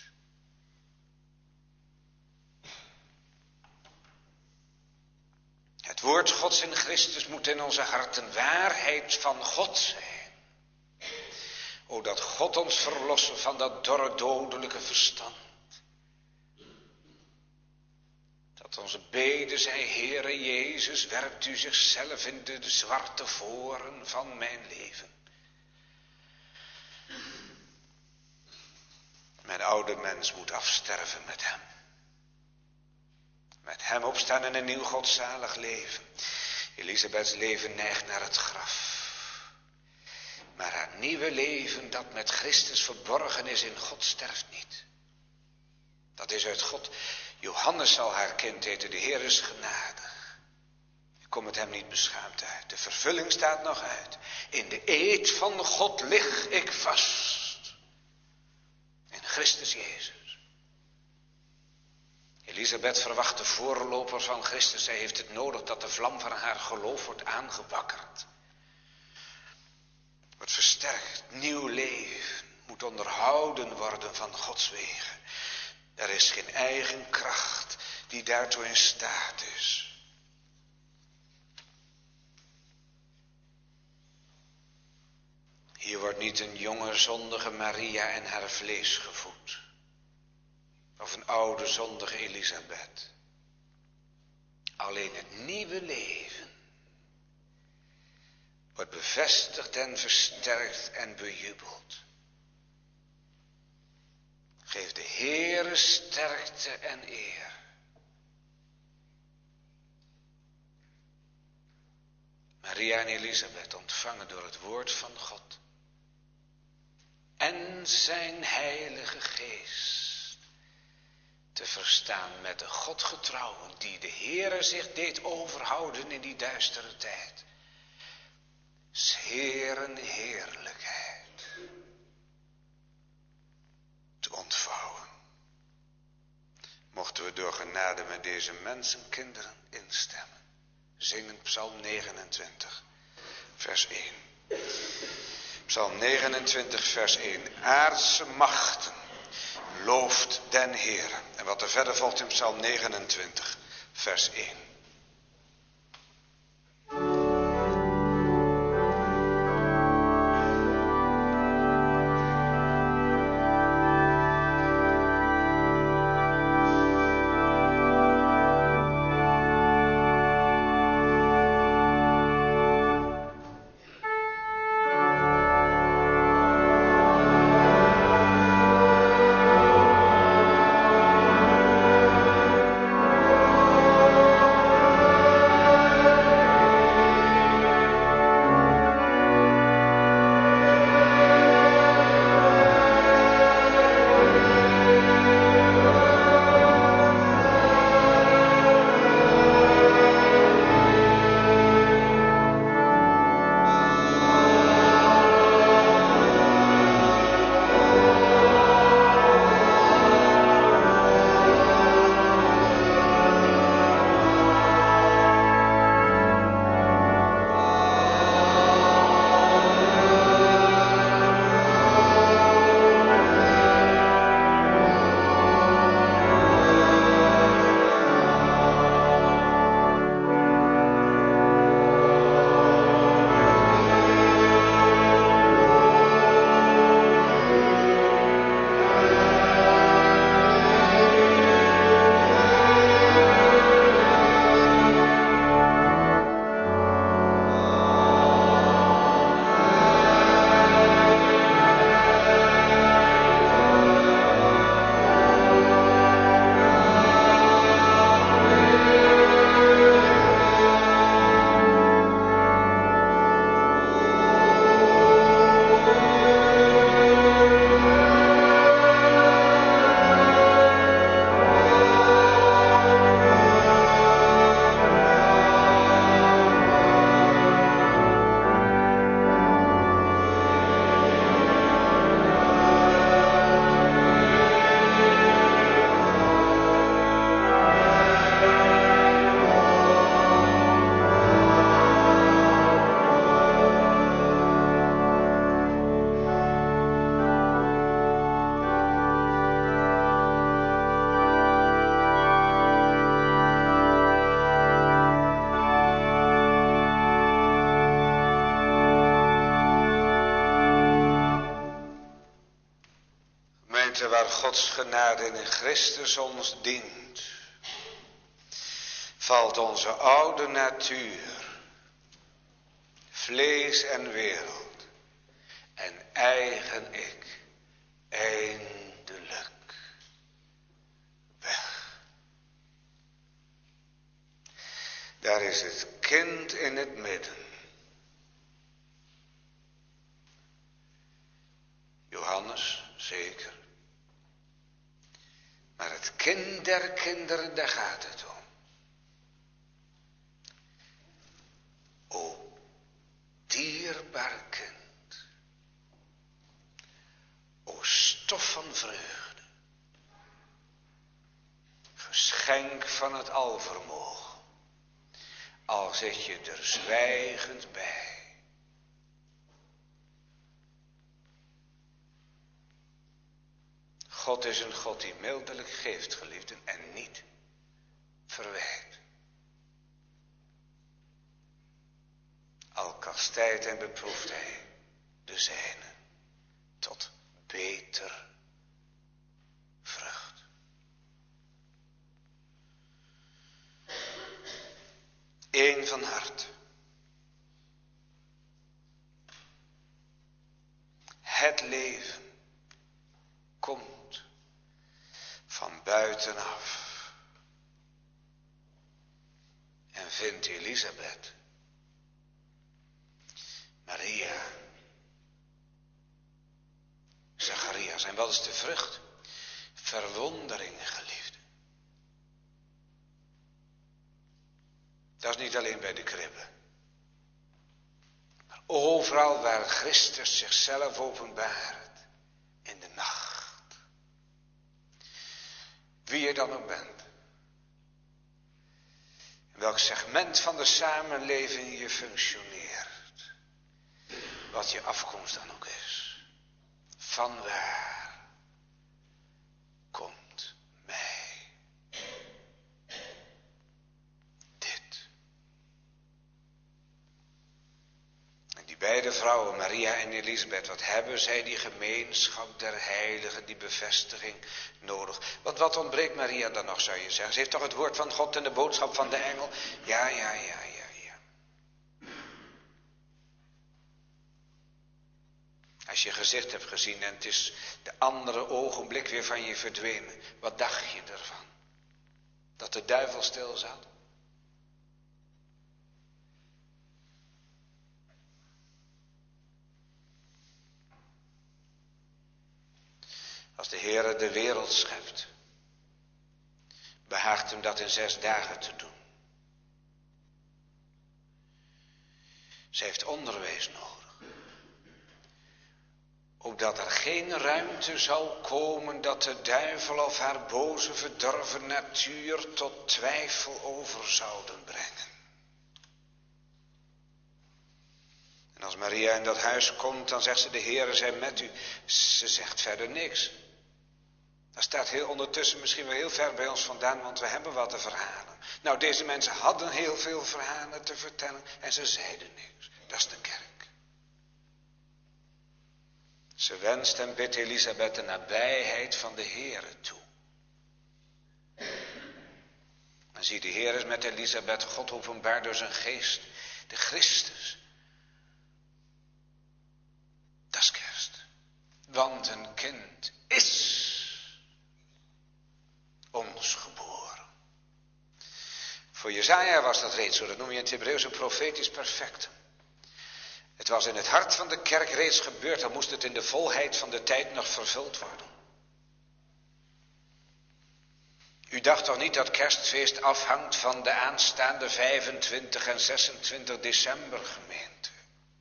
Het woord Gods in Christus moet in onze harten waarheid van God zijn. O, dat God ons verlossen van dat dorre dodelijke verstand. Dat onze bede zij, Heere Jezus, werpt u zichzelf in de zwarte voren van mijn leven. Mijn oude mens moet afsterven met hem. Met hem opstaan in een nieuw godzalig leven. Elisabeths leven neigt naar het graf. Maar haar nieuwe leven dat met Christus verborgen is in God sterft niet. Dat is uit God. Johannes zal haar kind heten, de Heer is genadig. Ik kom met hem niet beschaamd uit. De vervulling staat nog uit. In de eed van God lig ik vast. In Christus Jezus. Elisabeth verwacht de voorloper van Christus. Zij heeft het nodig dat de vlam van haar geloof wordt aangewakkerd. Wordt versterkt. Nieuw leven moet onderhouden worden van Gods wegen. Er is geen eigen kracht die daartoe in staat is. Hier wordt niet een jonge zondige Maria en haar vlees gevoed. Of een oude zondige Elisabeth. Alleen het nieuwe leven wordt bevestigd en versterkt en bejubeld. Geef de Heere sterkte en eer. Maria en Elisabeth ontvangen door het woord van God en zijn heilige geest te verstaan met de Godgetrouwen die de Heere zich deed overhouden in die duistere tijd. 'S Heeren heerlijkheid te ontvouwen. Mochten we door genade met deze mensenkinderen instemmen. Zingen Psalm negenentwintig, vers één. Psalm negenentwintig, vers één. Aardse machten, looft den Heere. En wat er verder volgt in Psalm negenentwintig, vers één. waar Gods genade in Christus ons dient, valt onze oude natuur, vlees en wereld en eigen ik eindelijk weg. Daar is het kind in het midden. Johannes, zeker. Maar het kind der kinderen, daar gaat het om. O dierbaar kind. O stof van vreugde. Geschenk van het alvermogen. Al zit je er zwijgend bij. God is een God die mildelijk geeft, geliefden, en niet verwijt. Al kastijdt en beproeft hij de zijnen tot beter vrucht. Eén van hart. Het leven komt van buitenaf. En vindt Elisabeth, Maria, Zacharias. En wat is de vrucht? Verwondering, geliefde. Dat is niet alleen bij de kribbe. Maar overal waar Christus zichzelf openbaart. In de nacht. Wie je dan ook bent. In welk segment van de samenleving je functioneert. Wat je afkomst dan ook is. Vanwaar komt mij dit? En die beide vrouwen, Maria en Elisabeth, wat hebben zij die gemeenschap der heiligen, die bevestiging nodig? Want wat ontbreekt Maria dan nog, zou je zeggen? Ze heeft toch het woord van God en de boodschap van de engel? Ja, ja, ja, ja. Als je gezicht hebt gezien en het is de andere ogenblik weer van je verdwenen. Wat dacht je ervan? Dat de duivel stil zat? Als de Heere de wereld schept, behaagt hem dat in zes dagen te doen. Ze heeft onderwijs nodig. Opdat er geen ruimte zal komen dat de duivel of haar boze verdorven natuur tot twijfel over zouden brengen. En als Maria in dat huis komt, dan zegt ze, de Heere zij met u. Ze zegt verder niks. Dat staat heel ondertussen misschien wel heel ver bij ons vandaan, want we hebben wat te verhalen. Nou, deze mensen hadden heel veel verhalen te vertellen en ze zeiden niks. Dat is de kerk. Ze wenst en bidt Elisabeth de nabijheid van de Heere toe. En zie, de Heer is met Elisabeth, God openbaar door zijn geest, de Christus. Dat is kerst. Want een kind is ons geboren. Voor Jesaja was dat reeds zo, dat noem je in het Hebreeuws een profetisch perfectum. Het was in het hart van de kerk reeds gebeurd, dan moest het in de volheid van de tijd nog vervuld worden. U dacht toch niet dat kerstfeest afhangt van de aanstaande vijfentwintig en zesentwintig december, gemeente?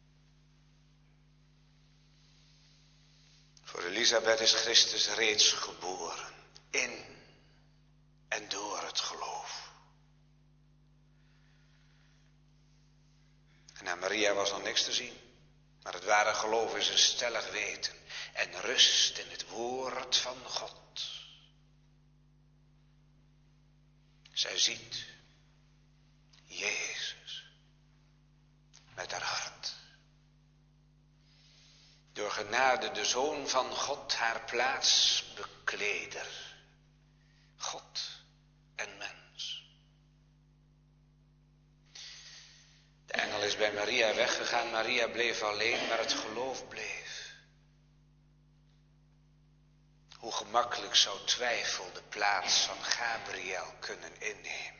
Voor Elisabeth is Christus reeds geboren, in en door het geloof. En aan Maria was nog niks te zien. Maar het ware geloof is een stellig weten. En rust in het woord van God. Zij ziet Jezus met haar hart. door genade de Zoon van God, haar plaatsbekleder. God en mens. De engel is bij Maria weggegaan, Maria bleef alleen, maar het geloof bleef. Hoe gemakkelijk zou twijfel de plaats van Gabriel kunnen innemen.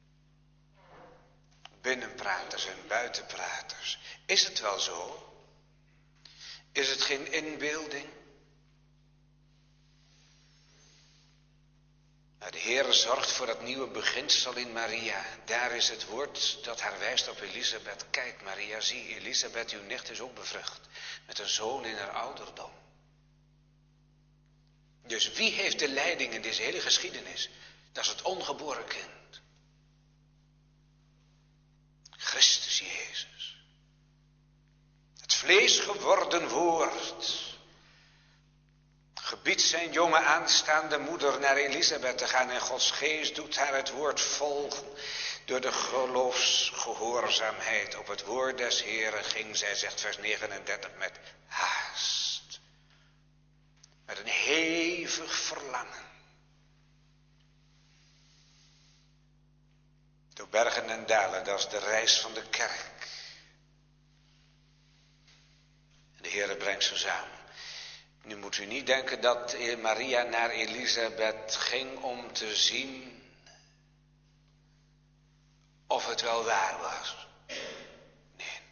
Binnenpraters en buitenpraters. Is het wel zo? Is het geen inbeelding? Maar de Heer zorgt voor dat nieuwe beginsel in Maria. Daar is het woord dat haar wijst op Elisabeth. Kijk Maria, zie Elisabeth, uw nicht is ook bevrucht. Met een zoon in haar ouderdom. Dus wie heeft de leiding in deze hele geschiedenis? Dat is het ongeboren kind. Christus Jezus. Het vlees geworden woord. Gebiedt zijn jonge aanstaande moeder naar Elisabeth te gaan en Gods geest doet haar het woord volgen. Door de geloofsgehoorzaamheid op het woord des Heeren ging zij, zegt vers negenendertig, met haast. Met een hevig verlangen. Door bergen en dalen, dat is de reis van de kerk. En de Heere brengt ze samen. Nu moet u niet denken dat Maria naar Elisabeth ging om te zien of het wel waar was. Nee.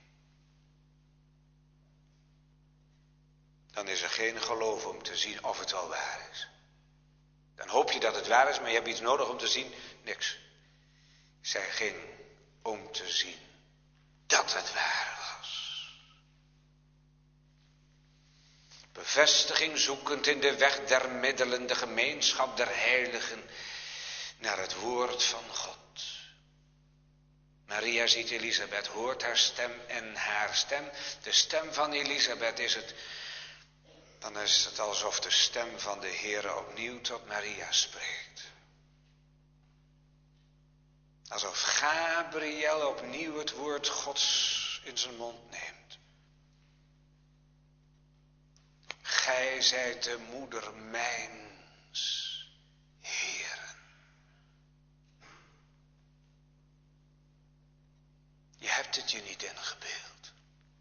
Dan is er geen geloof om te zien of het wel waar is. Dan hoop je dat het waar is, maar je hebt iets nodig om te zien. Niks. Zij ging om te zien dat het waar was. Bevestiging zoekend in de weg der middelen, de gemeenschap der heiligen, naar het woord van God. Maria ziet Elisabeth, hoort haar stem en haar stem, de stem van Elisabeth is het, dan is het alsof de stem van de Heere opnieuw tot Maria spreekt. Alsof Gabriel opnieuw het woord Gods in zijn mond neemt. Gij zijt de moeder mijns Heeren. Je hebt het je niet ingebeeld.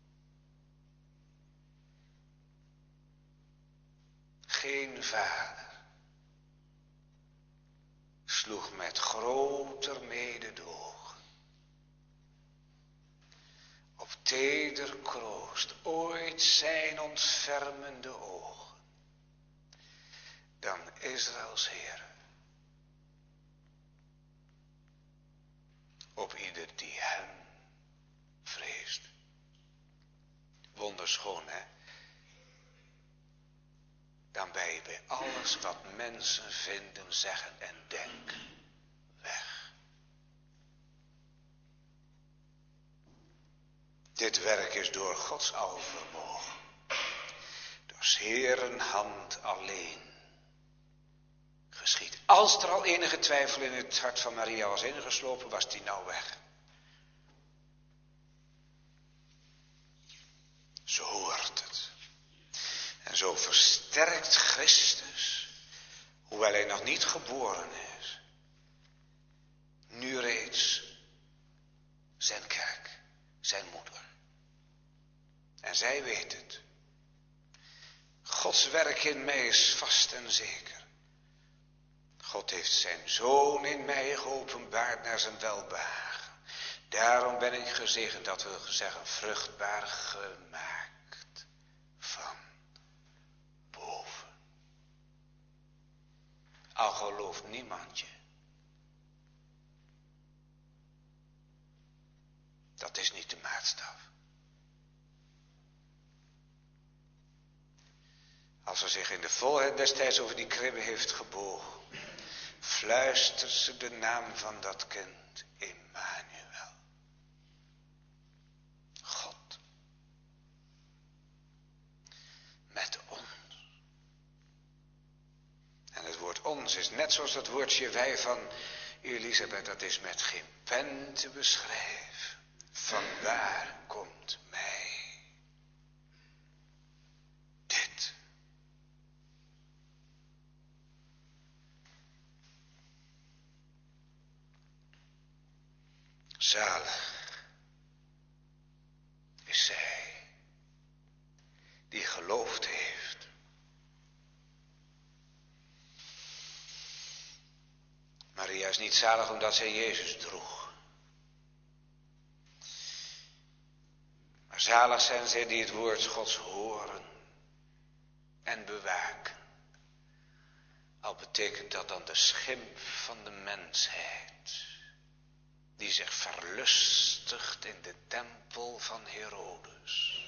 Geen vader sloeg met groter mededogen op teder kroost ooit zijn ontfermende ogen dan Israëls Heer. Op ieder die hem vreest. Wonderschoon, hè? Dan ben je bij alles wat mensen vinden, zeggen en denken weg. Dit werk is door Gods alvermogen, door 's Heeren hand alleen geschied. Als er al enige twijfel in het hart van Maria was ingeslopen, was die nou weg. Ze hoort het. En zo versterkt Christus, hoewel hij nog niet geboren is, nu reeds zijn kerk, zijn moeder. En zij weet het. Gods werk in mij is vast en zeker. God heeft zijn Zoon in mij geopenbaard naar zijn welbehagen. Daarom ben ik gezegend, dat wil zeggen vruchtbaar gemaakt van boven. Al gelooft niemand je. Dat is niet de maatstaf. Als ze zich in de volheid destijds over die kribbe heeft gebogen, fluistert ze de naam van dat kind, Emmanuel. God. Met ons. En het woord ons is net zoals het woordje wij van Elisabeth, dat is met geen pen te beschrijven. Vandaar komt mij. Zalig is zij die geloofd heeft. Maria is niet zalig omdat zij Jezus droeg. Maar zalig zijn zij die het woord Gods horen en bewaken. Al betekent dat dan de schimp van de mensheid, die zich verlustigt in de tempel van Herodes.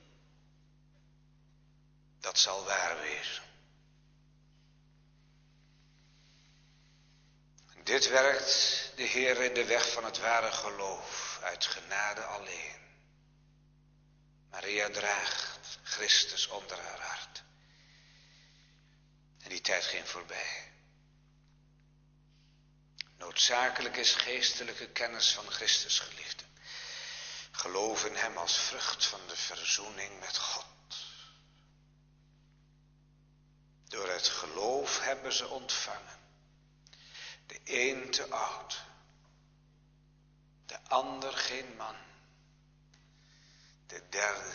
Dat zal waar wezen. Dit werkt de Heer in de weg van het ware geloof, uit genade alleen. Maria draagt Christus onder haar hart. En die tijd ging voorbij. Noodzakelijk is geestelijke kennis van Christus, geliefde. Geloof in hem als vrucht van de verzoening met God. Door het geloof hebben ze ontvangen. De een te oud, de ander geen man, de derde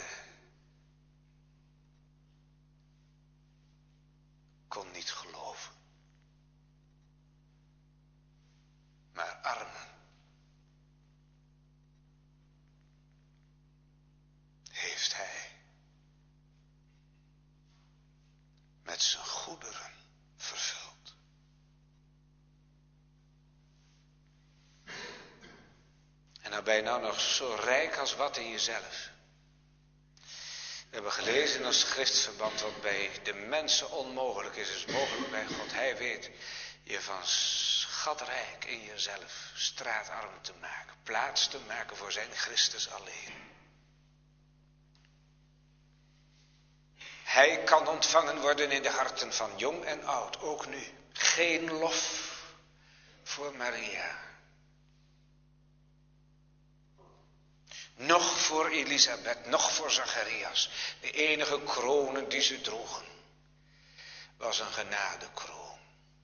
kon niet geloven. Maar armen heeft hij met zijn goederen vervuld. En dan ben je nou nog zo rijk als wat in jezelf. We hebben gelezen in een schriftverband wat bij de mensen onmogelijk is, is mogelijk bij God. Hij weet je van schatrijk in jezelf straatarm te maken, plaats te maken voor zijn Christus alleen. Hij kan ontvangen worden in de harten van jong en oud, ook nu. Geen lof voor Maria. Nog voor Elisabeth, nog voor Zacharias. De enige kronen die ze droegen was een genadekroon.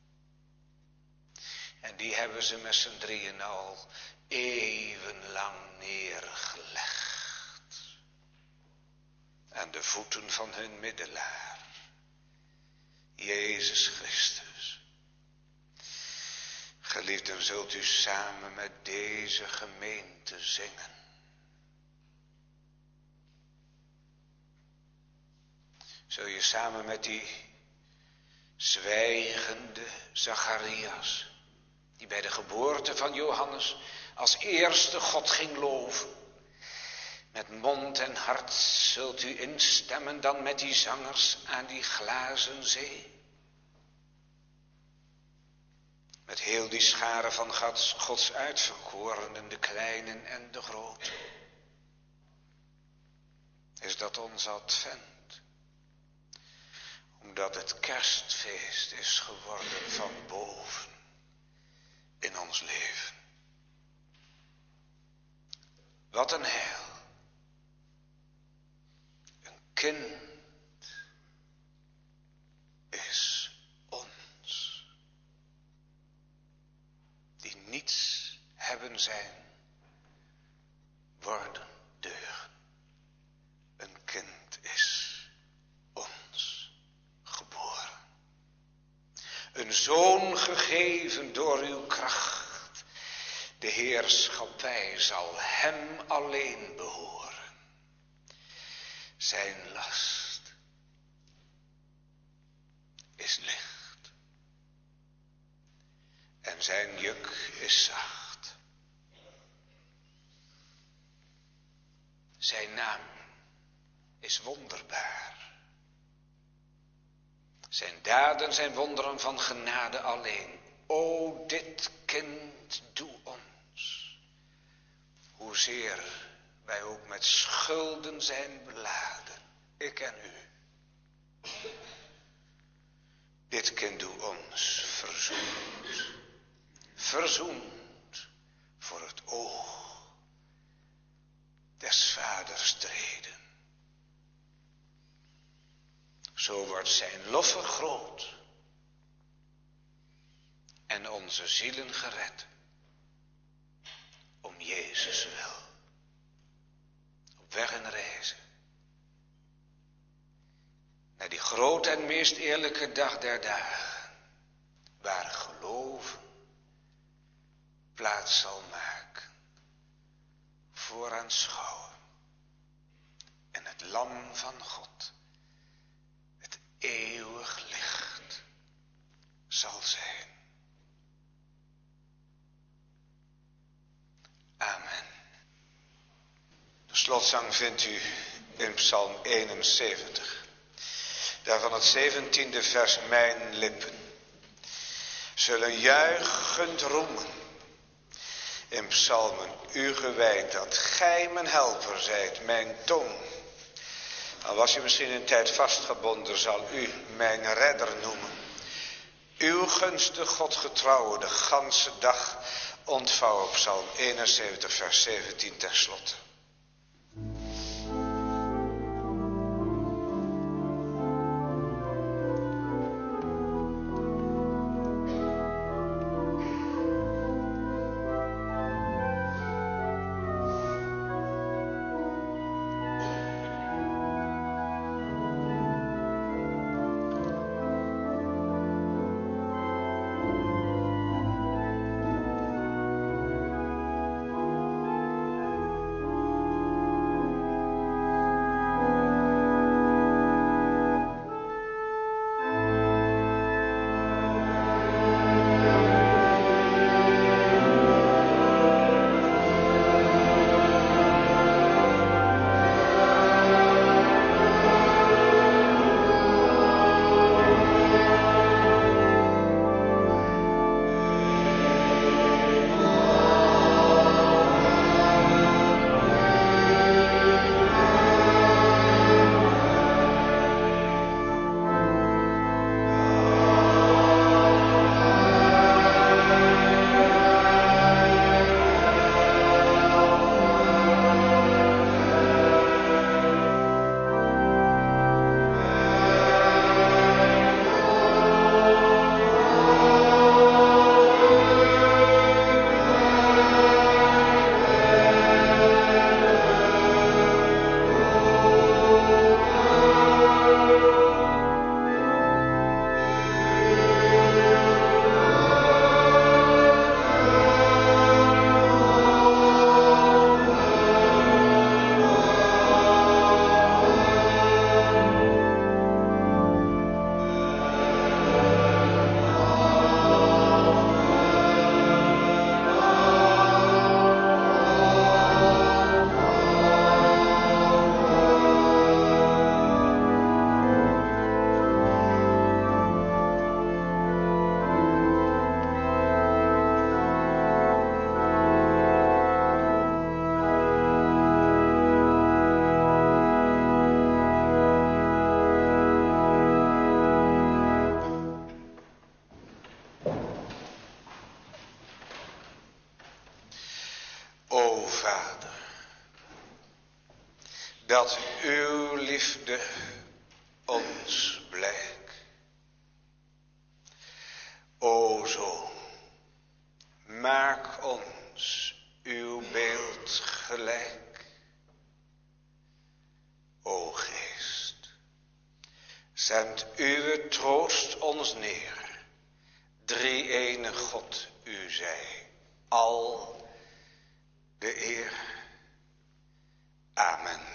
En die hebben ze met z'n drieën al eeuwenlang neergelegd. Aan de voeten van hun middelaar, Jezus Christus. Geliefden, zult u samen met deze gemeente zingen. Zul je samen met die zwijgende Zacharias, die bij de geboorte van Johannes als eerste God ging loven, met mond en hart zult u instemmen dan met die zangers aan die glazen zee. Met heel die schare van Gods, Gods uitverkorenen, de kleinen en de groten. Is dat ons advent? Omdat het kerstfeest is geworden van boven in ons leven. Wat een heil. Een kind is ons. Die niets hebben zijn, worden deugen. Een kind is ons geboren. Een zoon gegeven door uw kracht. De heerschappij zal hem alleen behoren. Zijn last is licht. En zijn juk is zacht. Zijn naam is wonderbaar. Zijn daden zijn wonderen van genade alleen. O, dit kind doe ons. Hoezeer wij ook met schulden zijn beladen. Ik en u. Dit kind doe ons verzoend. Verzoend voor het oog des vaders treden. Zo wordt zijn lof vergroot en onze zielen gered. Om Jezus wil. Op weg en reizen. Naar die grote en meest eerlijke dag der dagen. Waar geloven plaats zal maken. Voor aanschouwen. En het lam van God. Het eeuwig licht zal zijn. Amen. De slotzang vindt u in Psalm eenenzeventig. Daarvan het zeventiende vers. Mijn lippen zullen juichend roemen. In psalmen u gewijd dat gij mijn helper zijt, mijn tong. Al was je misschien een tijd vastgebonden, zal u mijn redder noemen. Uw gunstig God getrouwe de ganse dag ontvouwen. Psalm eenenzeventig vers zeventien ten slotte. Dat uw liefde ons blijkt. O Zoon, maak ons uw beeld gelijk. O Geest, zend uw troost ons neer. Drie-ene God, u zij al de eer. Amen.